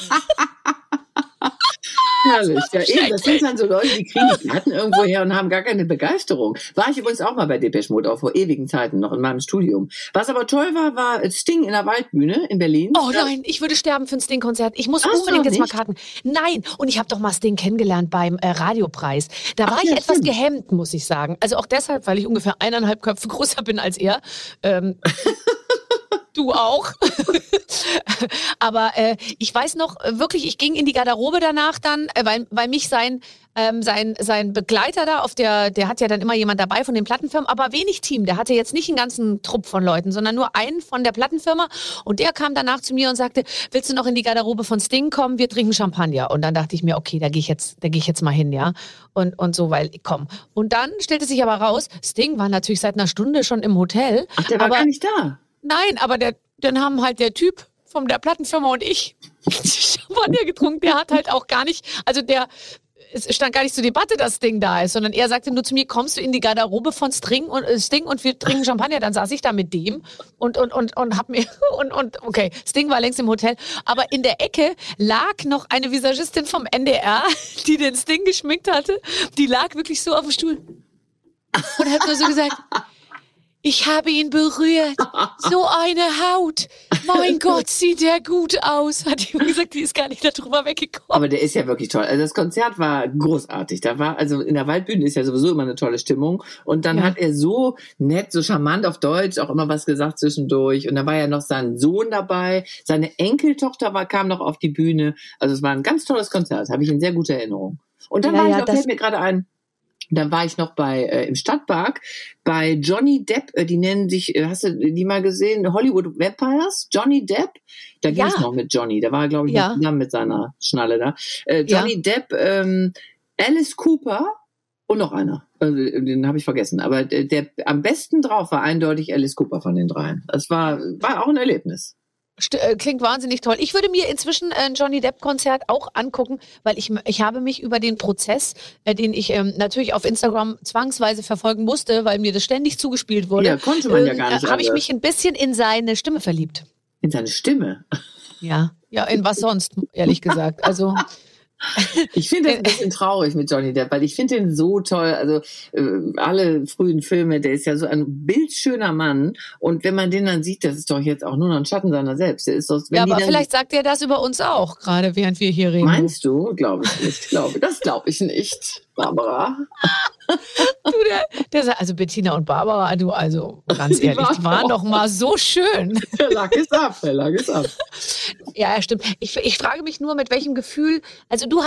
Herrlich. Ja, eben, das sind dann so Leute, die kriegen die Platten irgendwo her und haben gar keine Begeisterung. War ich übrigens auch mal bei Depeche Mode, auch vor ewigen Zeiten noch in meinem Studium. Was aber toll war Sting in der Waldbühne in Berlin. Oh nein, ich würde sterben für ein Sting-Konzert. Ich muss unbedingt jetzt mal Karten. Nein, und ich habe doch mal Sting kennengelernt beim Radiopreis. Da war ich etwas gehemmt, muss ich sagen. Also auch deshalb, weil ich ungefähr 1,5 Köpfe größer bin als er. Du auch. Aber ich weiß noch, wirklich, ich ging in die Garderobe danach dann, weil mich sein Begleiter da der hat ja dann immer jemand dabei von den Plattenfirmen, aber wenig Team. Der hatte jetzt nicht einen ganzen Trupp von Leuten, sondern nur einen von der Plattenfirma. Und der kam danach zu mir und sagte, willst du noch in die Garderobe von Sting kommen? Wir trinken Champagner. Und dann dachte ich mir, okay, da gehe ich jetzt mal hin, ja. Und so, weil, komm. Und dann stellte sich aber raus, Sting war natürlich seit einer Stunde schon im Hotel. Ach, der war gar nicht da? Nein, aber dann haben halt der Typ von der Plattenfirma und ich Champagner getrunken. Der hat halt auch gar nicht, also es stand gar nicht zur Debatte, dass Sting da ist, sondern er sagte nur zu mir, kommst du in die Garderobe von Sting und wir trinken Champagner. Dann saß ich da mit dem und hab mir okay, Sting war längst im Hotel, aber in der Ecke lag noch eine Visagistin vom NDR, die den Sting geschminkt hatte. Die lag wirklich so auf dem Stuhl und hat nur so gesagt, ich habe ihn berührt. So eine Haut. mein Gott, sieht der gut aus, hat die immer gesagt, die ist gar nicht darüber weggekommen. Aber der ist ja wirklich toll. Also das Konzert war großartig. Da war, also in der Waldbühne ist ja sowieso immer eine tolle Stimmung. Und dann hat er so nett, so charmant auf Deutsch auch immer was gesagt zwischendurch. Und da war ja noch sein Sohn dabei. Seine Enkeltochter kam noch auf die Bühne. Also es war ein ganz tolles Konzert. Habe ich in sehr guter Erinnerung. Und dann fällt mir gerade ein, dann war ich noch im Stadtpark bei Johnny Depp, die nennen sich, hast du die mal gesehen, Hollywood Vampires? Johnny Depp? Da ging es noch mit Johnny, da war er, glaube ich, noch zusammen mit seiner Schnalle da. Johnny Depp, Alice Cooper und noch einer, den habe ich vergessen. Aber der am besten drauf war eindeutig Alice Cooper von den dreien. Das war auch ein Erlebnis. Klingt wahnsinnig toll. Ich würde mir inzwischen ein Johnny Depp-Konzert auch angucken, weil ich habe mich über den Prozess, den ich natürlich auf Instagram zwangsweise verfolgen musste, weil mir das ständig zugespielt wurde. Ja, konnte man ja gar nicht. Habe ich mich ein bisschen in seine Stimme verliebt. In seine Stimme? Ja, in was sonst, ehrlich gesagt. Also... Ich finde das ein bisschen traurig mit Johnny Depp, weil ich finde ihn so toll. Also alle frühen Filme, der ist ja so ein bildschöner Mann. Und wenn man den dann sieht, das ist doch jetzt auch nur noch ein Schatten seiner selbst. Der ist doch, aber vielleicht sagt er das über uns auch, gerade während wir hier reden. Meinst du? Glaube ich nicht. Das glaube ich nicht, Barbara. Also Bettina und Barbara, also ganz ehrlich, die waren doch mal so schön. Der lag es ab. Ja, stimmt. Ich frage mich nur, mit welchem Gefühl, also du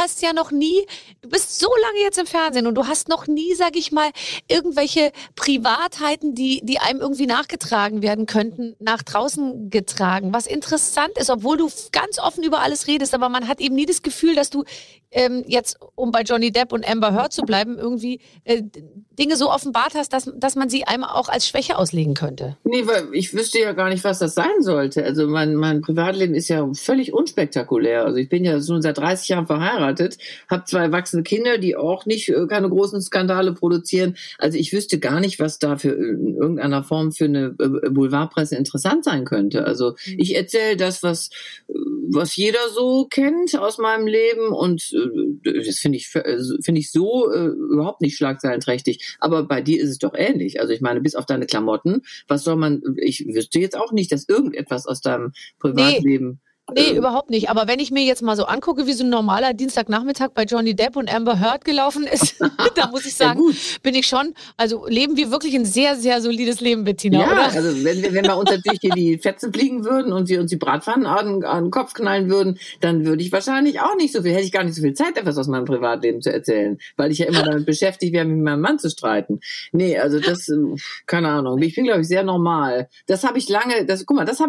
bist so lange jetzt im Fernsehen und du hast noch nie, sag ich mal, irgendwelche Privatheiten, die einem irgendwie nachgetragen werden könnten, nach draußen getragen. Was interessant ist, obwohl du ganz offen über alles redest, aber man hat eben nie das Gefühl, dass du jetzt, um bei Johnny Depp und Amber Heard zu bleiben, irgendwie Dinge so offenbart hast, dass man sie einem auch als Schwäche auslegen könnte. Nee, weil ich wüsste ja gar nicht, was das sein sollte. Also mein Privatleben ist ja völlig unspektakulär. Also ich bin ja schon seit 30 Jahren verheiratet, habe 2 erwachsene Kinder, die auch nicht keine großen Skandale produzieren. Also ich wüsste gar nicht, was da für in irgendeiner Form für eine Boulevardpresse interessant sein könnte. Also ich erzähle das, was jeder so kennt aus meinem Leben, und das finde ich so überhaupt nicht schlagzeilenträchtig. Aber bei dir ist es doch ähnlich. Also ich meine, bis auf deine Klamotten, ich wüsste jetzt auch nicht, dass irgendetwas aus deinem Privatleben... Nee, überhaupt nicht. Aber wenn ich mir jetzt mal so angucke, wie so ein normaler Dienstagnachmittag bei Johnny Depp und Amber Heard gelaufen ist, da muss ich sagen, bin ich schon, also leben wir wirklich ein sehr, sehr solides Leben, Bettina, ja, oder? Also wenn wir uns natürlich hier die Fetzen fliegen würden und wir uns die Bratpfannen an den Kopf knallen würden, dann würde ich wahrscheinlich auch nicht hätte ich gar nicht so viel Zeit, etwas aus meinem Privatleben zu erzählen, weil ich ja immer damit beschäftigt wäre, mit meinem Mann zu streiten. Nee, also das, keine Ahnung. Ich bin, glaube ich, sehr normal. Das habe ich lange, da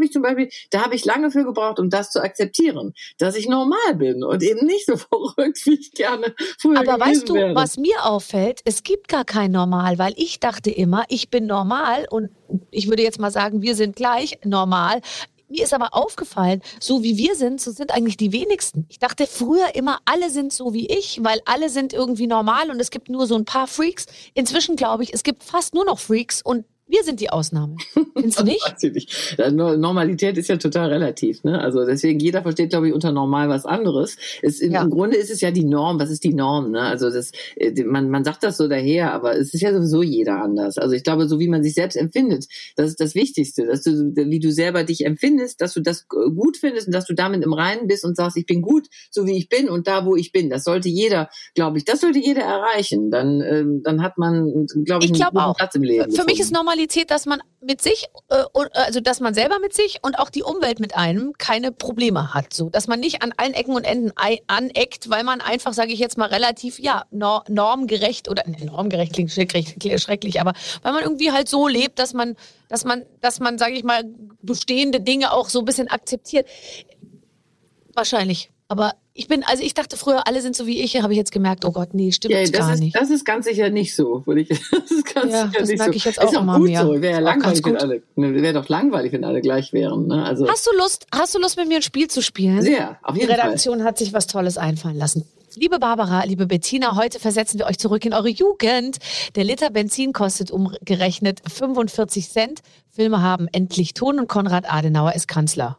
habe ich lange für gebraucht, um das zu akzeptieren, dass ich normal bin und eben nicht so verrückt, wie ich gerne früher gewesen wäre. Aber weißt du, was mir auffällt? Es gibt gar kein Normal, weil ich dachte immer, ich bin normal und ich würde jetzt mal sagen, wir sind gleich normal. Mir ist aber aufgefallen, so wie wir sind, so sind eigentlich die wenigsten. Ich dachte früher immer, alle sind so wie ich, weil alle sind irgendwie normal und es gibt nur so ein paar Freaks. Inzwischen glaube ich, es gibt fast nur noch Freaks und wir sind die Ausnahme. Findest du nicht? Weiß ich nicht. Normalität ist ja total relativ, ne? Also deswegen, jeder versteht, glaube ich, unter normal was anderes. Im Grunde ist es ja die Norm. Was ist die Norm, ne? Also man sagt das so daher, aber es ist ja sowieso jeder anders. Also ich glaube, so wie man sich selbst empfindet, das ist das Wichtigste, wie du selber dich empfindest, dass du das gut findest und dass du damit im Reinen bist und sagst, ich bin gut, so wie ich bin und da, wo ich bin. Das sollte jeder, glaube ich, erreichen. Dann hat man, glaube ich, einen guten Platz im Leben. Für mich ist Normalität, dass man mit sich, also dass man selber mit sich und auch die Umwelt mit einem keine Probleme hat. So, dass man nicht an allen Ecken und Enden aneckt, weil man einfach, sage ich jetzt mal, relativ, normgerecht oder, normgerecht klingt schrecklich, aber weil man irgendwie halt so lebt, dass man, sage ich mal, bestehende Dinge auch so ein bisschen akzeptiert. Wahrscheinlich. Aber ich dachte früher, alle sind so wie ich, habe ich jetzt gemerkt, oh Gott, nee, stimmt gar nicht. Das ist ganz sicher nicht so. Das merke ich jetzt auch immer mehr. So. Wäre doch langweilig, wenn alle gleich wären. Ne? Also Hast du Lust, mit mir ein Spiel zu spielen? Sehr, auf jeden Fall. Die Redaktion hat sich was Tolles einfallen lassen. Liebe Barbara, liebe Bettina, heute versetzen wir euch zurück in eure Jugend. Der Liter Benzin kostet umgerechnet 45 Cent. Filme haben endlich Ton und Konrad Adenauer ist Kanzler.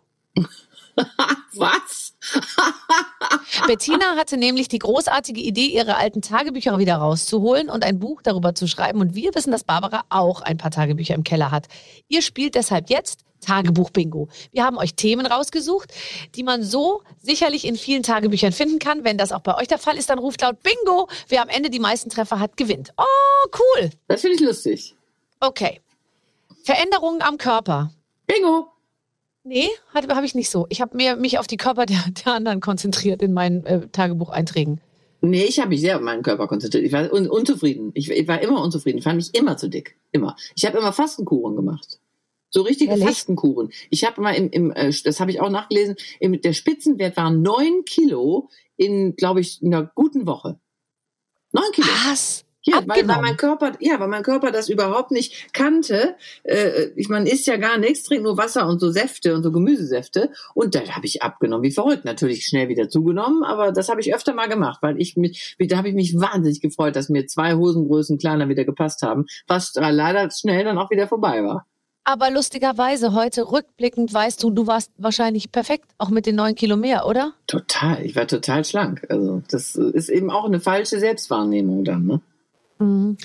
Was? Bettina hatte nämlich die großartige Idee, ihre alten Tagebücher wieder rauszuholen und ein Buch darüber zu schreiben. Und wir wissen, dass Barbara auch ein paar Tagebücher im Keller hat. Ihr spielt deshalb jetzt Tagebuch-Bingo. Wir haben euch Themen rausgesucht, die man so sicherlich in vielen Tagebüchern finden kann. Wenn das auch bei euch der Fall ist, dann ruft laut Bingo. Wer am Ende die meisten Treffer hat, gewinnt. Oh, cool. Das finde ich lustig. Okay. Veränderungen am Körper. Bingo. Nee, habe ich nicht so. Ich habe mich auf die Körper der anderen konzentriert in meinen Tagebucheinträgen. Nee, ich habe mich sehr auf meinen Körper konzentriert. Ich war unzufrieden. Ich war immer unzufrieden. Ich fand mich immer zu dick. Immer. Ich habe immer Fastenkuren gemacht. So richtige Ehrlich? Fastenkuren. Ich habe mal das habe ich auch nachgelesen, der Spitzenwert war 9 Kilo in, glaube ich, einer guten Woche. 9 Kilo. Was? Ja, weil Abgenommen. mein Körper das überhaupt nicht kannte. Man isst ja gar nichts, trinkt nur Wasser und so Säfte und so Gemüsesäfte. Und da habe ich abgenommen, wie verrückt. Natürlich schnell wieder zugenommen, aber das habe ich öfter mal gemacht, weil da habe ich mich wahnsinnig gefreut, dass mir 2 Hosengrößen kleiner wieder gepasst haben, was leider schnell dann auch wieder vorbei war. Aber lustigerweise heute rückblickend weißt du warst wahrscheinlich perfekt, auch mit den 9 Kilo mehr, oder? Total, ich war total schlank. Also das ist eben auch eine falsche Selbstwahrnehmung dann, ne? Mhm.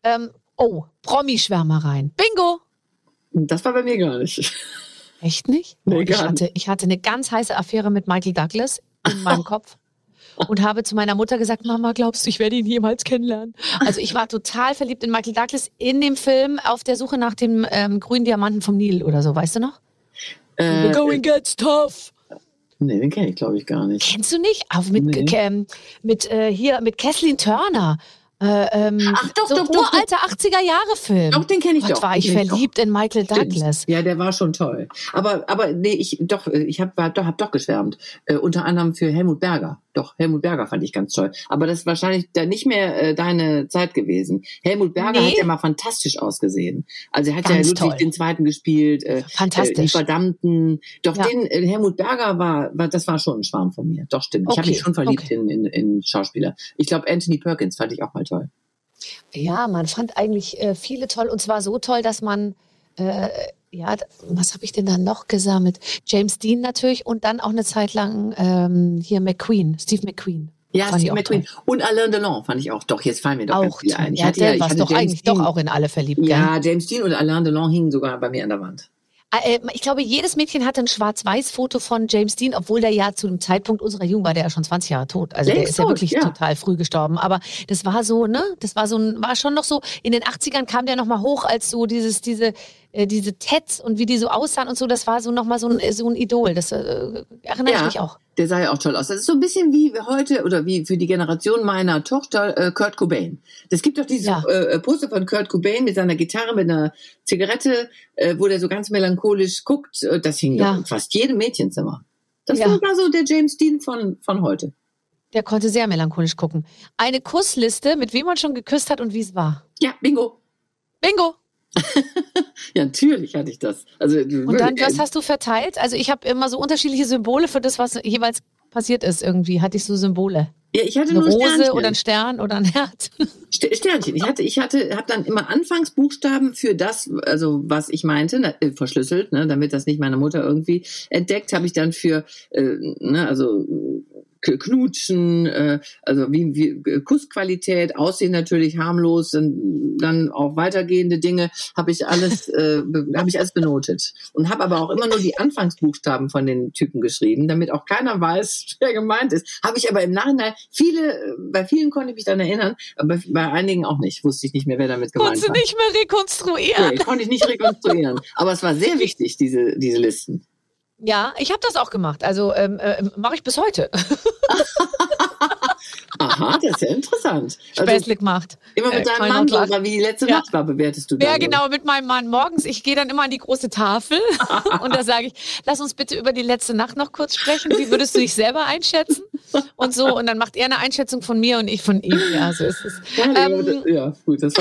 Promi-Schwärmereien. Bingo! Das war bei mir gar nicht. Echt nicht? Nee, gar nicht. Ich hatte eine ganz heiße Affäre mit Michael Douglas in meinem Kopf und habe zu meiner Mutter gesagt, Mama, glaubst du, ich werde ihn jemals kennenlernen? Also ich war total verliebt in Michael Douglas in dem Film Auf der Suche nach dem grünen Diamanten vom Nil oder so, weißt du noch? The going gets tough. Nee, den kenne ich, glaube ich, gar nicht. Kennst du nicht? Auch mit Kathleen Turner. Ach doch, so ein doch. uralter 80er-Jahre-Film. Doch, den kenne ich Gott, doch. war ich verliebt in Michael Douglas. Ja, der war schon toll. Aber nee, ich hab doch geschwärmt. Unter anderem für Helmut Berger. Doch, Helmut Berger fand ich ganz toll. Aber das ist wahrscheinlich dann nicht mehr deine Zeit gewesen. Helmut Berger hat ja mal fantastisch ausgesehen. Also er hat Ganz ja Ludwig II. Gespielt. Fantastisch. Die Verdammten. Doch, Ja. Helmut Berger das war schon ein Schwarm von mir. Doch, stimmt. Ich habe mich schon verliebt in Schauspieler. Ich glaube, Anthony Perkins fand ich auch mal toll. Ja, man fand eigentlich viele toll. Und zwar so toll, dass man, was habe ich denn da noch gesammelt? James Dean natürlich und dann auch eine Zeit lang Steve McQueen. Ja, Fand ich Steve auch McQueen. toll. Und Alain Delon fand ich auch. Doch, jetzt fallen mir doch ganz Auch viele toll. ein. Ja, der war doch eigentlich doch auch in alle verliebt, gell? Ja, James Dean und Alain Delon hingen sogar bei mir an der Wand. Ich glaube, jedes Mädchen hatte ein Schwarz-Weiß-Foto von James Dean, obwohl der ja zu dem Zeitpunkt unserer Jugend war der ja schon 20 Jahre tot. Also der ist ja wirklich total früh gestorben. Aber das war so, ne? War schon noch so, in den 80ern kam der noch mal hoch als so diese Tets und wie die so aussahen und so. Das war so noch mal so ein Idol. Das erinnere ich mich auch. Der sah ja auch toll aus. Das ist so ein bisschen wie heute oder wie für die Generation meiner Tochter Kurt Cobain. Das gibt doch dieses Poster von Kurt Cobain mit seiner Gitarre, mit einer Zigarette, wo der so ganz melancholisch guckt. Das hing doch in fast jedem Mädchenzimmer. Das war so der James Dean von heute. Der konnte sehr melancholisch gucken. Eine Kussliste, mit wem man schon geküsst hat und wie es war. Ja, bingo. Bingo. Ja, natürlich hatte ich das. Also, und dann, was hast du verteilt? Also ich habe immer so unterschiedliche Symbole für das, was jeweils passiert ist irgendwie. Hatte ich so Symbole? Ja, ich hatte eine nur Rose Sternchen. Oder ein Stern oder ein Herz. Sternchen. Habe dann immer Anfangsbuchstaben für das, also was ich meinte, verschlüsselt, ne, damit das nicht meine Mutter irgendwie entdeckt, habe ich dann für, Knutschen, also wie Kussqualität, Aussehen natürlich harmlos, dann auch weitergehende Dinge, habe ich alles benotet und habe aber auch immer nur die Anfangsbuchstaben von den Typen geschrieben, damit auch keiner weiß, wer gemeint ist. Habe ich aber im Nachhinein bei vielen konnte ich mich dann erinnern, aber bei einigen auch nicht, wusste ich nicht mehr, wer damit gemeint war. Konntest du nicht mehr rekonstruieren? Nee, konnte ich nicht rekonstruieren, aber es war sehr wichtig, diese Listen. Ja, ich habe das auch gemacht. Also mache ich bis heute. Aha, das ist ja interessant. Späßlich gemacht. Immer mit deinem Mann, oder wie die letzte Nacht war, bewertest du dann? Ja, genau, mit meinem Mann morgens. Ich gehe dann immer an die große Tafel und da sage ich, lass uns bitte über die letzte Nacht noch kurz sprechen. Wie würdest du dich selber einschätzen? Und so, und dann macht er eine Einschätzung von mir und ich von ihm. Ja, so ist es. Ja, gut, das war...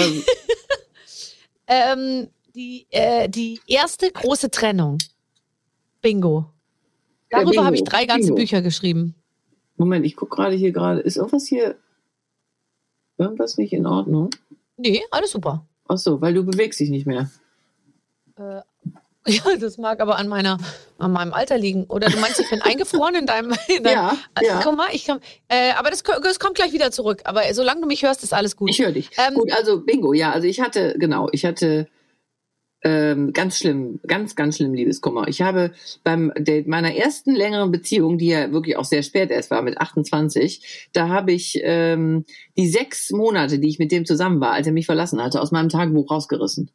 die erste große Trennung. Bingo. Darüber habe ich 3 ganze Bücher geschrieben. Moment, ich gucke gerade. Ist irgendwas nicht in Ordnung? Nee, alles super. Ach so, weil du bewegst dich nicht mehr. Ja, das mag aber an meinem Alter liegen. Oder du meinst, ich bin eingefroren in deinem ja. Guck mal, aber das kommt gleich wieder zurück. Aber solange du mich hörst, ist alles gut. Ich höre dich. Gut, also Bingo, ja, also ich hatte Ganz schlimm, ganz, ganz schlimm Liebeskummer. Ich habe meiner ersten längeren Beziehung, die ja wirklich auch sehr spät erst war, mit 28, da habe ich die 6 Monate, die ich mit dem zusammen war, als er mich verlassen hatte, aus meinem Tagebuch rausgerissen.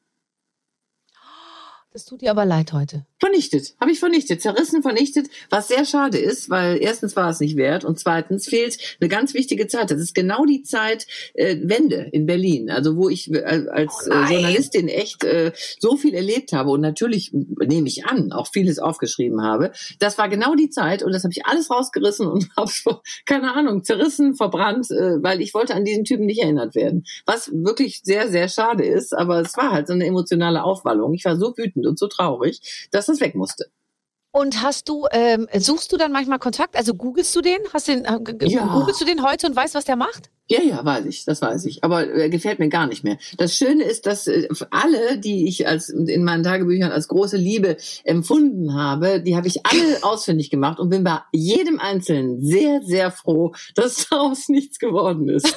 Das tut dir aber leid heute. Vernichtet, habe ich vernichtet, zerrissen, vernichtet, was sehr schade ist, weil erstens war es nicht wert und zweitens fehlt eine ganz wichtige Zeit. Das ist genau die Zeit Wende in Berlin, also wo ich als Journalistin echt so viel erlebt habe und natürlich, nehme ich an, auch vieles aufgeschrieben habe. Das war genau die Zeit und das habe ich alles rausgerissen und habe keine Ahnung, zerrissen, verbrannt, weil ich wollte an diesen Typen nicht erinnert werden. Was wirklich sehr, sehr schade ist, aber es war halt so eine emotionale Aufwallung. Ich war so wütend und so traurig, dass das weg musste. Und suchst du dann manchmal Kontakt? Also googelst du den? Googelst du den heute und weißt, was der macht? Ja, das weiß ich. Aber gefällt mir gar nicht mehr. Das Schöne ist, dass alle, die ich in meinen Tagebüchern als große Liebe empfunden habe, die habe ich alle ausfindig gemacht und bin bei jedem Einzelnen sehr, sehr froh, dass daraus nichts geworden ist.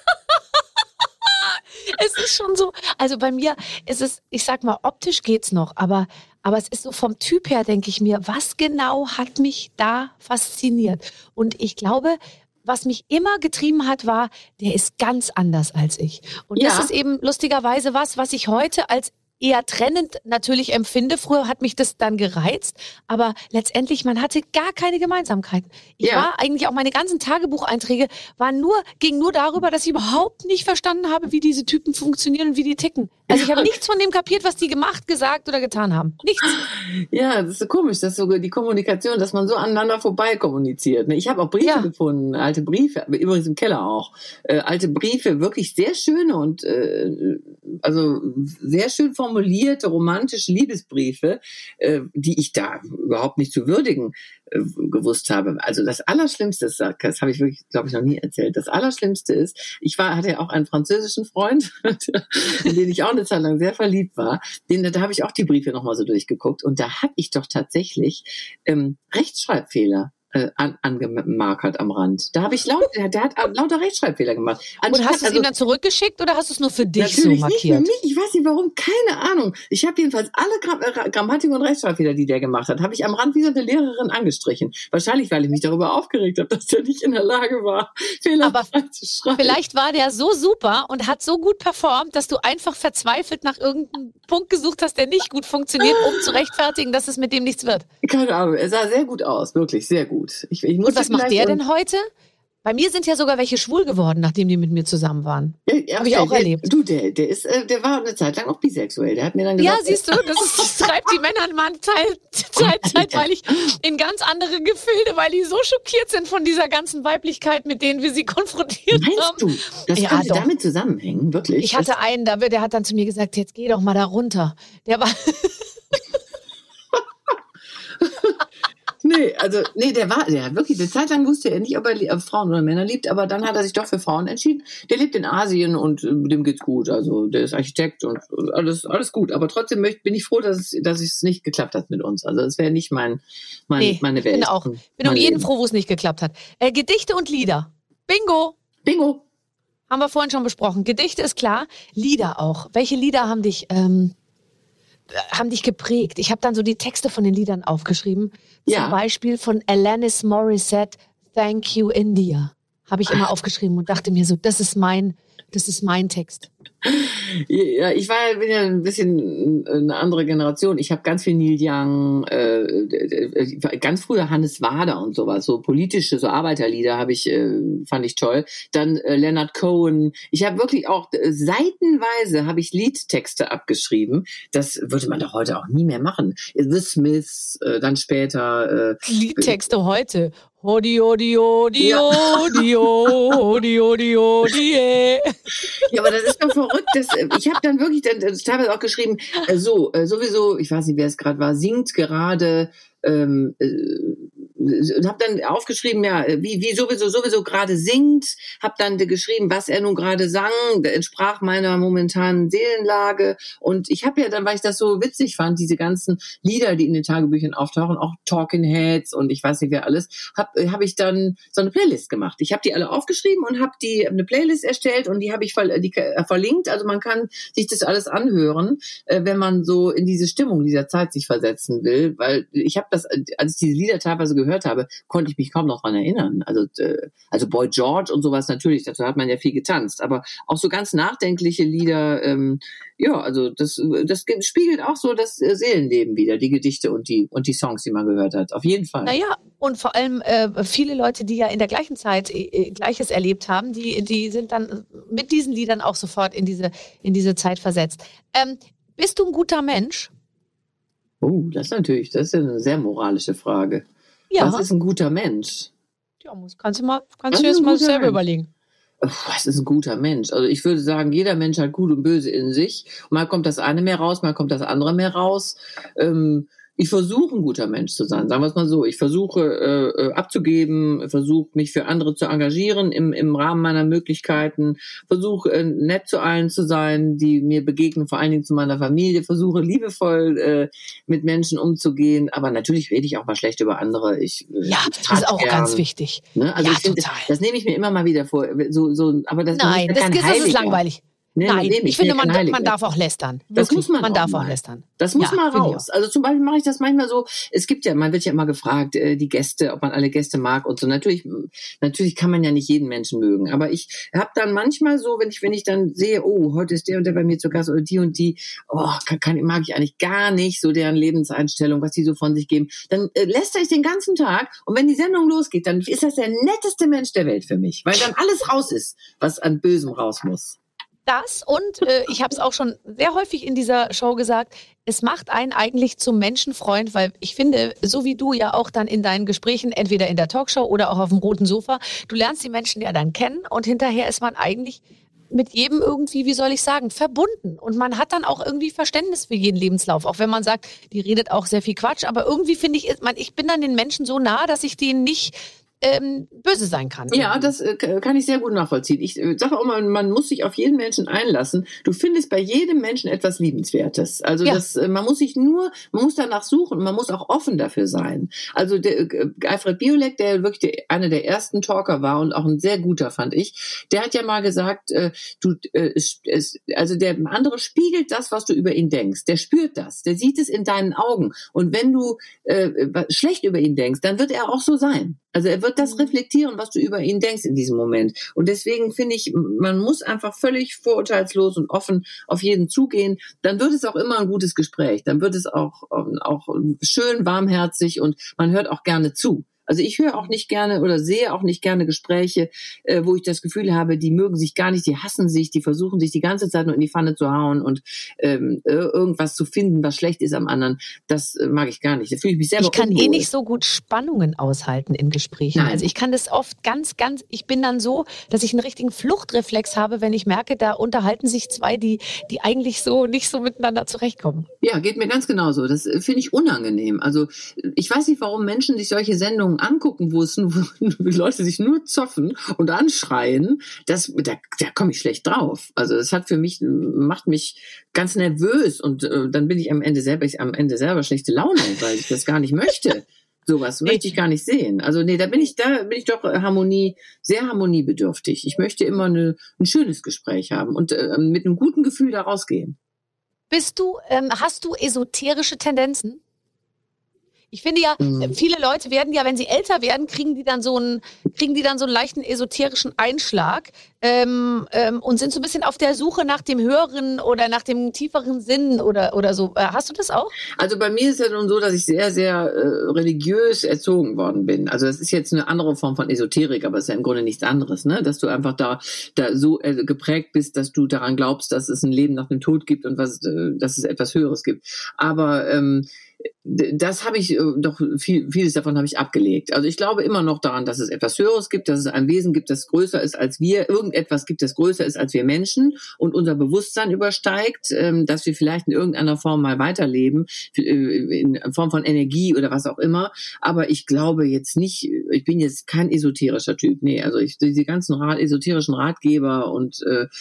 Es ist schon so, also bei mir ist es, ich sag mal, optisch geht's noch, aber es ist so vom Typ her, denke ich mir, was genau hat mich da fasziniert? Und ich glaube, was mich immer getrieben hat, war, der ist ganz anders als ich. Und das ist eben lustigerweise was ich heute als eher trennend natürlich empfinde. Früher hat mich das dann gereizt, aber letztendlich, man hatte gar keine Gemeinsamkeiten. Auch meine ganzen Tagebucheinträge ging nur darüber, dass ich überhaupt nicht verstanden habe, wie diese Typen funktionieren und wie die ticken. Also ich habe nichts von dem kapiert, was die gemacht, gesagt oder getan haben. Nichts. Ja, das ist so komisch, dass so die Kommunikation, dass man so aneinander vorbei kommuniziert. Ich habe auch Briefe gefunden, alte Briefe, übrigens im Keller auch. Alte Briefe, wirklich sehr schöne und also sehr schön formulierte, romantische Liebesbriefe, die ich da überhaupt nicht zu würdigen gewusst habe. Also das Allerschlimmste ist, das habe ich wirklich, glaube ich, noch nie erzählt, das Allerschlimmste ist, hatte ja auch einen französischen Freund, in den ich auch eine Zeit lang sehr verliebt war, da habe ich auch die Briefe nochmal so durchgeguckt und da habe ich doch tatsächlich Rechtschreibfehler angemarkert am Rand. Da habe ich der hat lauter Rechtschreibfehler gemacht. Und hast du es ihm dann zurückgeschickt oder hast du es nur für dich so markiert? Nicht für mich. Ich weiß nicht warum, keine Ahnung. Ich habe jedenfalls alle Grammatik- und Rechtschreibfehler, die der gemacht hat, habe ich am Rand wie so eine Lehrerin angestrichen. Wahrscheinlich, weil ich mich darüber aufgeregt habe, dass der nicht in der Lage war, fehlerfrei zu schreiben. Vielleicht war der so super und hat so gut performt, dass du einfach verzweifelt nach irgendeinem Punkt gesucht hast, der nicht gut funktioniert, um zu rechtfertigen, dass es mit dem nichts wird. Keine Ahnung. Er sah sehr gut aus, wirklich sehr gut. Und was macht der denn heute? Bei mir sind ja sogar welche schwul geworden, nachdem die mit mir zusammen waren. Ja, habe ich auch erlebt. Der war eine Zeit lang auch bisexuell. Der hat mir dann gesagt, ja, siehst du, das treibt die Männer mal zeitweilig in ganz andere Gefilde, weil die so schockiert sind von dieser ganzen Weiblichkeit, mit denen wir sie konfrontiert haben. Meinst du, das könnte damit zusammenhängen, wirklich? Ich hatte einen, der hat dann zu mir gesagt, jetzt geh doch mal da runter. Der war... der hat wirklich, eine Zeit lang wusste er nicht, ob er Frauen oder Männer liebt, aber dann hat er sich doch für Frauen entschieden. Der lebt in Asien und dem geht's gut, also der ist Architekt und alles gut, aber trotzdem bin ich froh, dass es nicht geklappt hat mit uns, also es wäre nicht meine Welt. Ich bin um jeden froh, wo es nicht geklappt hat. Gedichte und Lieder. Bingo! Haben wir vorhin schon besprochen. Gedichte ist klar, Lieder auch. Welche Lieder haben dich geprägt? Ich habe dann so die Texte von den Liedern aufgeschrieben. Zum Beispiel von Alanis Morissette, Thank You India. Habe ich immer aufgeschrieben und dachte mir so, das ist mein Text. Ja, bin ja ein bisschen eine andere Generation. Ich habe ganz viel Neil Young, ganz früher Hannes Wader und sowas, so politische, so Arbeiterlieder fand ich toll. Dann Leonard Cohen. Ich habe wirklich auch seitenweise habe ich Liedtexte abgeschrieben. Das würde man doch heute auch nie mehr machen. The Smiths, dann später Liedtexte heute. Hodi, hodi, hodi, hodi, hodi, hodi, hodi. Ja, aber das ist doch verrückt. Ich habe dann wirklich teilweise auch geschrieben, sowieso, ich weiß nicht, wer es gerade war, singt gerade habe dann aufgeschrieben, ja, wie sowieso gerade singt, habe dann geschrieben, was er nun gerade sang, entsprach meiner momentanen Seelenlage. Und ich habe ja dann, weil ich das so witzig fand, diese ganzen Lieder, die in den Tagebüchern auftauchen, auch Talking Heads und ich weiß nicht wer alles, hab ich dann so eine Playlist gemacht. Ich habe die alle aufgeschrieben und habe eine Playlist erstellt und die habe ich verlinkt. Also man kann sich das alles anhören, wenn man so in diese Stimmung dieser Zeit sich versetzen will, weil ich habe das, als ich diese Lieder teilweise gehört habe, konnte ich mich kaum noch dran erinnern. Also Boy George und sowas natürlich, dazu hat man ja viel getanzt, aber auch so ganz nachdenkliche Lieder, ja, also das spiegelt auch so das Seelenleben wieder, die Gedichte und die Songs, die man gehört hat, auf jeden Fall. Naja, und vor allem viele Leute, die ja in der gleichen Zeit Gleiches erlebt haben, die sind dann mit diesen Liedern auch sofort in diese Zeit versetzt. Bist du ein guter Mensch? Oh, das ist ja eine sehr moralische Frage. Ja. Was ist ein guter Mensch? Ja, kannst du jetzt mal selber überlegen. Was ist ein guter Mensch? Also ich würde sagen, jeder Mensch hat Gut und Böse in sich. Mal kommt das eine mehr raus, mal kommt das andere mehr raus. Ich versuche, ein guter Mensch zu sein, sagen wir es mal so. Ich versuche abzugeben, versuche mich für andere zu engagieren im Rahmen meiner Möglichkeiten, versuche nett zu allen zu sein, die mir begegnen, vor allen Dingen zu meiner Familie, versuche liebevoll mit Menschen umzugehen, aber natürlich rede ich auch mal schlecht über andere. Ich das ist auch gern, ganz wichtig. Ne? Also ja, ich finde, das nehme ich mir immer mal wieder vor. Aber Nein, das ist langweilig. Nee, nein, ich finde, man darf auch lästern. Das muss man darf auch lästern. Das muss mal raus. Also zum Beispiel mache ich das manchmal so, man wird ja immer gefragt, die Gäste, ob man alle Gäste mag und so. Natürlich kann man ja nicht jeden Menschen mögen, aber ich habe dann manchmal so, wenn ich dann sehe, oh, heute ist der und der bei mir zu Gast oder die und die, mag ich eigentlich gar nicht, so deren Lebenseinstellung, was die so von sich geben, dann lästere ich den ganzen Tag und wenn die Sendung losgeht, dann ist das der netteste Mensch der Welt für mich, weil dann alles raus ist, was an Bösem raus muss. Das und ich habe es auch schon sehr häufig in dieser Show gesagt, es macht einen eigentlich zum Menschenfreund, weil ich finde, so wie du ja auch dann in deinen Gesprächen, entweder in der Talkshow oder auch auf dem roten Sofa, du lernst die Menschen ja dann kennen und hinterher ist man eigentlich mit jedem irgendwie, wie soll ich sagen, verbunden. Und man hat dann auch irgendwie Verständnis für jeden Lebenslauf, auch wenn man sagt, die redet auch sehr viel Quatsch, aber irgendwie finde ich bin dann den Menschen so nah, dass ich denen nicht böse sein kann. Ja, das kann ich sehr gut nachvollziehen. Ich sage auch mal, man muss sich auf jeden Menschen einlassen. Du findest bei jedem Menschen etwas Liebenswertes. Also man muss danach suchen, man muss auch offen dafür sein. Also der Alfred Biolek, der wirklich einer der ersten Talker war und auch ein sehr guter, fand ich, der hat ja mal gesagt, also der andere spiegelt das, was du über ihn denkst. Der spürt das, der sieht es in deinen Augen. Und wenn du schlecht über ihn denkst, dann wird er auch so sein. Also er wird das reflektieren, was du über ihn denkst in diesem Moment. Und deswegen finde ich, man muss einfach völlig vorurteilslos und offen auf jeden zugehen. Dann wird es auch immer ein gutes Gespräch. Dann wird es auch schön warmherzig und man hört auch gerne zu. Also ich höre auch nicht gerne oder sehe auch nicht gerne Gespräche, wo ich das Gefühl habe, die mögen sich gar nicht, die hassen sich, die versuchen sich die ganze Zeit nur in die Pfanne zu hauen und irgendwas zu finden, was schlecht ist am anderen. Das mag ich gar nicht. Da fühle ich mich selber unwohl. Ich kann unwohl. nicht so gut Spannungen aushalten in Gesprächen. Nein. Also ich kann das oft ich bin dann so, dass ich einen richtigen Fluchtreflex habe, wenn ich merke, da unterhalten sich zwei, die eigentlich so nicht so miteinander zurechtkommen. Ja, geht mir ganz genauso. Das finde ich unangenehm. Also ich weiß nicht, warum Menschen sich solche Sendungen angucken, wo Leute sich nur zoffen und anschreien. Da komme ich schlecht drauf. Also das macht mich ganz nervös und dann bin ich am Ende selber schlechte Laune, weil ich das gar nicht möchte. Sowas möchte ich gar nicht sehen. Also da bin ich doch sehr harmoniebedürftig. Ich möchte immer ein schönes Gespräch haben und mit einem guten Gefühl da rausgehen. Hast du esoterische Tendenzen? Ich finde ja, viele Leute werden ja, wenn sie älter werden, kriegen die dann so einen leichten esoterischen Einschlag und sind so ein bisschen auf der Suche nach dem höheren oder nach dem tieferen Sinn oder so. Hast du das auch? Also bei mir ist es ja nun so, dass ich sehr, sehr religiös erzogen worden bin. Also das ist jetzt eine andere Form von Esoterik, aber es ist ja im Grunde nichts anderes, ne? Dass du einfach da so geprägt bist, dass du daran glaubst, dass es ein Leben nach dem Tod gibt und dass es etwas Höheres gibt. Aber das habe ich doch, vieles davon habe ich abgelegt. Also ich glaube immer noch daran, dass es etwas Höheres gibt, dass es ein Wesen gibt, das größer ist als wir, irgendetwas gibt, das größer ist als wir Menschen und unser Bewusstsein übersteigt, dass wir vielleicht in irgendeiner Form mal weiterleben, in Form von Energie oder was auch immer. Aber ich glaube jetzt nicht, ich bin jetzt kein esoterischer Typ. Nee, also diese ganzen esoterischen Ratgeber und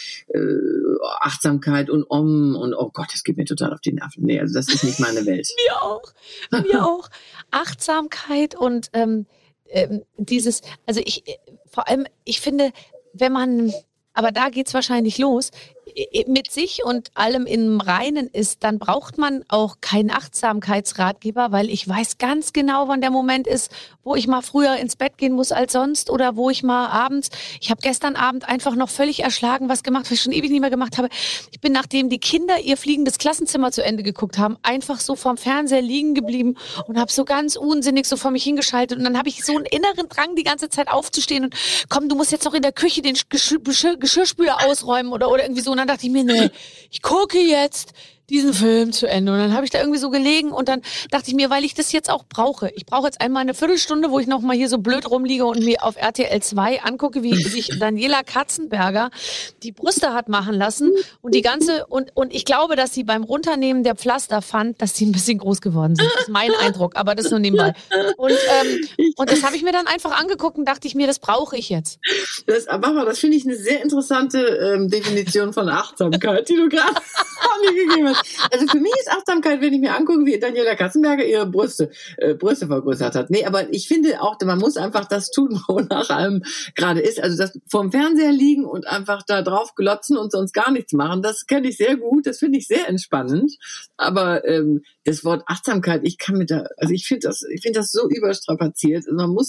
Achtsamkeit und und oh Gott, das geht mir total auf die Nerven. Nee, also das ist nicht meine Welt. Mir auch. Achtsamkeit und dieses, also vor allem, ich finde, wenn man, aber da geht's wahrscheinlich los, mit sich und allem im Reinen ist, dann braucht man auch keinen Achtsamkeitsratgeber, weil ich weiß ganz genau, wann der Moment ist, wo ich mal früher ins Bett gehen muss als sonst oder wo ich mal abends, ich habe gestern Abend einfach noch völlig erschlagen was gemacht, was ich schon ewig nicht mehr gemacht habe. Ich bin, nachdem die Kinder ihr fliegendes Klassenzimmer zu Ende geguckt haben, einfach so vorm Fernseher liegen geblieben und habe so ganz unsinnig so vor mich hingeschaltet und dann habe ich so einen inneren Drang, die ganze Zeit aufzustehen und komm, du musst jetzt noch in der Küche den Geschirrspüler ausräumen oder irgendwie so. Und dann dachte ich mir, nee, ich gucke jetzt diesen Film zu Ende. Und dann habe ich da irgendwie so gelegen und dann dachte ich mir, weil ich das jetzt auch brauche. Ich brauche jetzt einmal eine Viertelstunde, wo ich noch mal hier so blöd rumliege und mir auf RTL 2 angucke, wie sich Daniela Katzenberger die Brüste hat machen lassen und die ganze, und ich glaube, dass sie beim Runternehmen der Pflaster fand, dass sie ein bisschen groß geworden sind. Das ist mein Eindruck, aber das nur nebenbei. Und das habe ich mir dann einfach angeguckt und dachte ich mir, das brauche ich jetzt. Das finde ich eine sehr interessante Definition von Achtsamkeit, die du gerade mir gegeben hast. Also für mich ist Achtsamkeit, wenn ich mir angucke, wie Daniela Katzenberger ihre Brüste vergrößert hat. Nee, aber ich finde auch, man muss einfach das tun, wonach einem gerade ist. Also das vorm Fernseher liegen und einfach da drauf glotzen und sonst gar nichts machen, das kenne ich sehr gut, das finde ich sehr entspannend. Aber das Wort Achtsamkeit, ich finde das so überstrapaziert.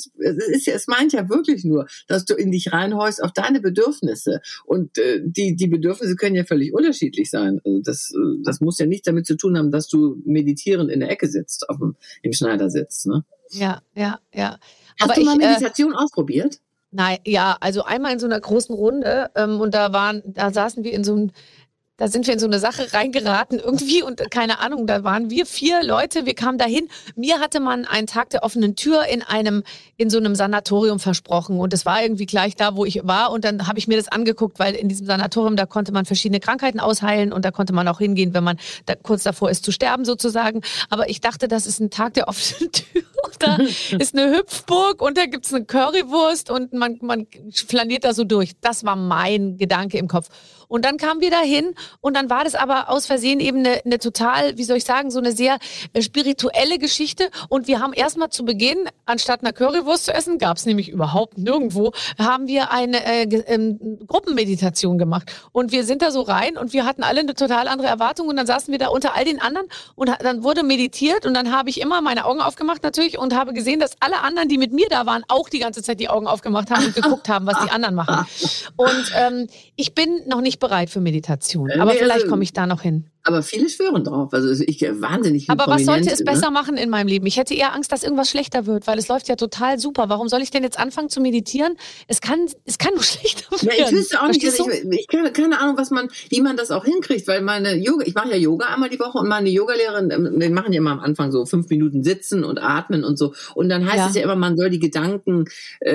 Es meint ja wirklich nur, dass du in dich reinhorchst auf deine Bedürfnisse. Und die Bedürfnisse können ja völlig unterschiedlich sein. Also das muss ja nichts damit zu tun haben, dass du meditierend in der Ecke sitzt, im Schneidersitz. Ne? Ja. Hast du mal Meditation ausprobiert? Nein, ja, also einmal in so einer großen Runde und da saßen wir da sind wir in so eine Sache reingeraten irgendwie und keine Ahnung, da waren wir 4 Leute, wir kamen dahin. Mir hatte man einen Tag der offenen Tür in so einem Sanatorium versprochen und es war irgendwie gleich da, wo ich war und dann habe ich mir das angeguckt, weil in diesem Sanatorium, da konnte man verschiedene Krankheiten ausheilen und da konnte man auch hingehen, wenn man da kurz davor ist zu sterben sozusagen. Aber ich dachte, das ist ein Tag der offenen Tür. Da ist eine Hüpfburg und da gibt's eine Currywurst und man flaniert da so durch. Das war mein Gedanke im Kopf. Und dann kamen wir dahin und dann war das aber aus Versehen eben eine total, wie soll ich sagen, so eine sehr spirituelle Geschichte. Und wir haben erstmal zu Beginn, anstatt einer Currywurst zu essen, gab es nämlich überhaupt nirgendwo, haben wir eine Gruppenmeditation gemacht. Und wir sind da so rein und wir hatten alle eine total andere Erwartung und dann saßen wir da unter all den anderen und dann wurde meditiert und dann habe ich immer meine Augen aufgemacht natürlich und habe gesehen, dass alle anderen, die mit mir da waren, auch die ganze Zeit die Augen aufgemacht haben und geguckt haben, was die anderen machen. Und ich bin noch nicht bereit für Meditation, aber vielleicht komme ich da noch hin. Aber viele schwören drauf. Also wahnsinnig viele Aber was sollte es ne? besser machen in meinem Leben? Ich hätte eher Angst, dass irgendwas schlechter wird, weil es läuft ja total super. Warum soll ich denn jetzt anfangen zu meditieren? Es kann nur schlechter werden. Ja, ich wüsste auch nicht, ich keine Ahnung, wie man das auch hinkriegt, weil ich mache ja Yoga einmal die Woche und meine Yogalehrerin, wir machen ja immer am Anfang so 5 Minuten sitzen und atmen und so. Und dann heißt es ja immer, man soll die Gedanken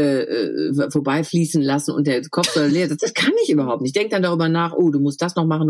vorbeifließen lassen und der Kopf soll leer. Das kann ich überhaupt nicht. Ich denke dann darüber nach, oh, du musst das noch machen,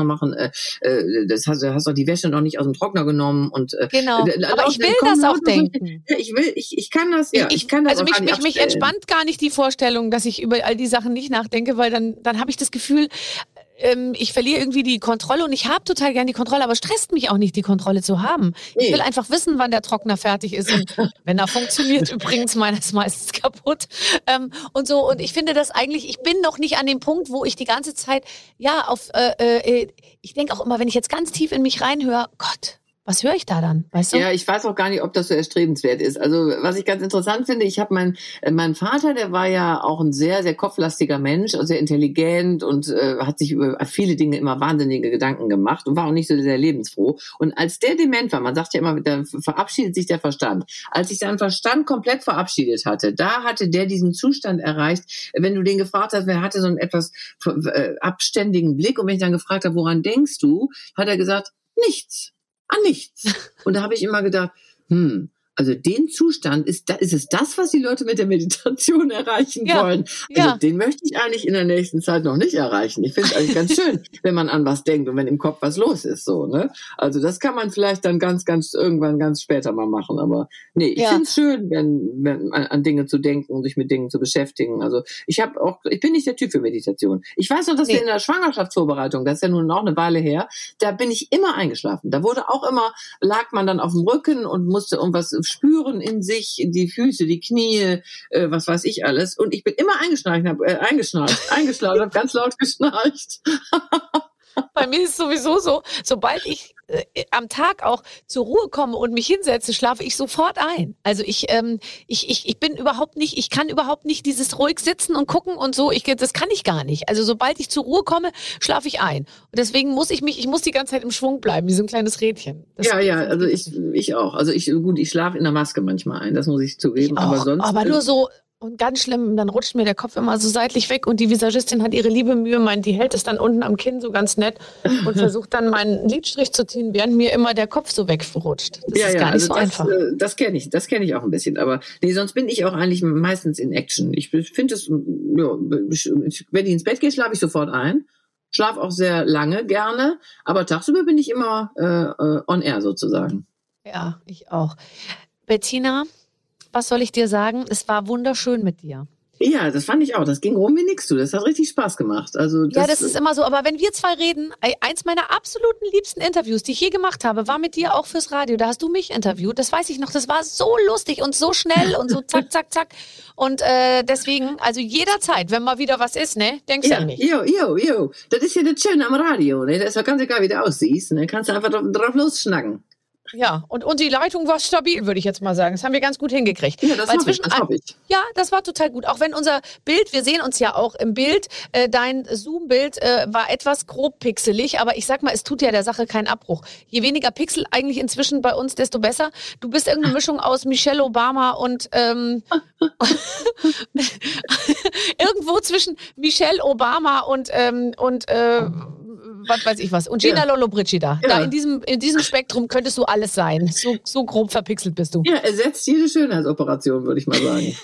hast doch die Wäsche noch nicht aus dem Trockner genommen und genau. Aber ich will das auch denken. Ich kann das, ja. Ich kann das also mich entspannt gar nicht die Vorstellung, dass ich über all die Sachen nicht nachdenke, weil dann habe ich das Gefühl, ich verliere irgendwie die Kontrolle und ich habe total gern die Kontrolle, aber stresst mich auch nicht, die Kontrolle zu haben. Nee. Ich will einfach wissen, wann der Trockner fertig ist und wenn er funktioniert, übrigens, meiner ist meistens kaputt und so. Und ich finde das eigentlich, ich bin noch nicht an dem Punkt, wo ich die ganze Zeit, ich denke auch immer, wenn ich jetzt ganz tief in mich reinhöre, Gott, was höre ich da dann? Weißt du? Ja, ich weiß auch gar nicht, ob das so erstrebenswert ist. Also was ich ganz interessant finde, ich habe mein Vater, der war ja auch ein sehr, sehr kopflastiger Mensch, sehr intelligent und hat sich über viele Dinge immer wahnsinnige Gedanken gemacht und war auch nicht so sehr lebensfroh. Und als der dement war, man sagt ja immer, da verabschiedet sich der Verstand. Als sich sein Verstand komplett verabschiedet hatte, da hatte der diesen Zustand erreicht, wenn du den gefragt hast, wer hatte so einen etwas abständigen Blick und wenn ich dann gefragt habe, woran denkst du, hat er gesagt, nichts. An nichts. Und da habe ich immer gedacht, also den Zustand, ist es das, was die Leute mit der Meditation erreichen wollen? Also den möchte ich eigentlich in der nächsten Zeit noch nicht erreichen. Ich finde es eigentlich ganz schön, wenn man an was denkt und wenn im Kopf was los ist, so, ne? Also das kann man vielleicht dann irgendwann ganz später mal machen. Aber nee, ich finde es schön, wenn an Dinge zu denken und sich mit Dingen zu beschäftigen. Also ich bin nicht der Typ für Meditation. Ich weiß noch, dass wir in der Schwangerschaftsvorbereitung, das ist ja nun auch eine Weile her, da bin ich immer eingeschlafen. Da lag man dann auf dem Rücken und musste irgendwas spüren in sich, die Füße, die Knie, was weiß ich alles. Und ich bin immer eingeschlafen, habe ganz laut geschnarcht. Bei mir ist es sowieso so, sobald ich am Tag auch zur Ruhe komme und mich hinsetze, schlafe ich sofort ein. Also ich bin überhaupt nicht, ich kann überhaupt nicht dieses ruhig sitzen und gucken und so, das kann ich gar nicht. Also sobald ich zur Ruhe komme, schlafe ich ein. Und deswegen muss ich muss die ganze Zeit im Schwung bleiben, wie so ein kleines Rädchen. Also ich auch. Also ich schlafe in der Maske manchmal ein, das muss ich zugeben. Aber nur so. Und ganz schlimm, dann rutscht mir der Kopf immer so seitlich weg und die Visagistin hat ihre liebe Mühe, die hält es dann unten am Kinn so ganz nett und versucht dann meinen Lidstrich zu ziehen, während mir immer der Kopf so wegrutscht. Das ist gar nicht so einfach. Das kenne ich auch ein bisschen, aber nee, sonst bin ich auch eigentlich meistens in Action. Ich finde es, wenn ich ins Bett gehe, schlafe ich sofort ein. Schlafe auch sehr lange, gerne, aber tagsüber bin ich immer on air sozusagen. Ja, ich auch. Bettina, was soll ich dir sagen? Es war wunderschön mit dir. Ja, das fand ich auch. Das ging rum wie nix, du. Das hat richtig Spaß gemacht. Also das ist immer so. Aber wenn wir zwei reden, eins meiner absoluten liebsten Interviews, die ich je gemacht habe, war mit dir auch fürs Radio. Da hast du mich interviewt. Das weiß ich noch. Das war so lustig und so schnell und so zack, zack, zack. Und deswegen, also jederzeit, wenn mal wieder was ist, ne, denkst du an mich. Jo. Das ist ja das Schöne am Radio, ne? Das ist ja ganz egal, wie du aussiehst. Ne? Kannst du einfach drauf losschnacken. Ja, und die Leitung war stabil, würde ich jetzt mal sagen. Das haben wir ganz gut hingekriegt. Ja, das hoffe ich. Ja, das war total gut. Auch wenn unser Bild, wir sehen uns ja auch im Bild, dein Zoom-Bild war etwas grob pixelig, aber ich sag mal, es tut ja der Sache keinen Abbruch. Je weniger Pixel eigentlich inzwischen bei uns, desto besser. Du bist irgendeine Mischung aus Michelle Obama und irgendwo zwischen Michelle Obama und was weiß ich was. Und Gina Lollobrigida. Ja. Da in diesem Spektrum könntest du alles sein. So grob verpixelt bist du. Ja, ersetzt jede Schönheitsoperation, würde ich mal sagen.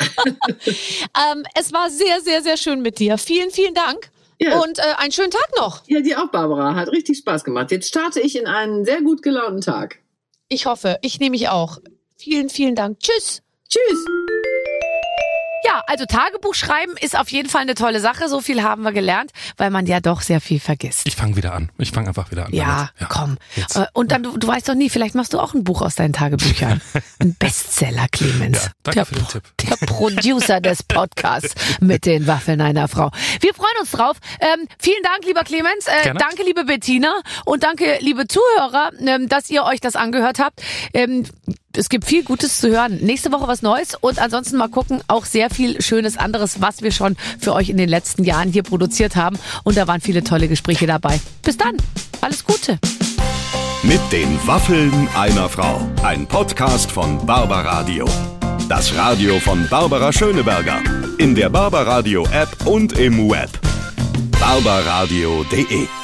Es war sehr, sehr, sehr schön mit dir. Vielen, vielen Dank. Ja. Und einen schönen Tag noch. Ja, dir auch, Barbara. Hat richtig Spaß gemacht. Jetzt starte ich in einen sehr gut gelaunten Tag. Ich hoffe. Ich nehme mich auch. Vielen, vielen Dank. Tschüss. Tschüss. Ja, also Tagebuch schreiben ist auf jeden Fall eine tolle Sache. So viel haben wir gelernt, weil man ja doch sehr viel vergisst. Ich fange wieder an. Ich fange einfach wieder an. Ja, komm. Jetzt. Und dann, du weißt doch nie, vielleicht machst du auch ein Buch aus deinen Tagebüchern. Ein Bestseller, Clemens. Ja, danke für den Tipp. Der Producer des Podcasts mit den Waffeln einer Frau. Wir freuen uns drauf. Vielen Dank, lieber Clemens. Danke, liebe Bettina. Und danke, liebe Zuhörer, dass ihr euch das angehört habt. Es gibt viel Gutes zu hören. Nächste Woche was Neues und ansonsten mal gucken, auch sehr viel Schönes anderes, was wir schon für euch in den letzten Jahren hier produziert haben. Und da waren viele tolle Gespräche dabei. Bis dann. Alles Gute. Mit den Waffeln einer Frau. Ein Podcast von Barbaradio. Das Radio von Barbara Schöneberger. In der Barbaradio App und im Web. barbaradio.de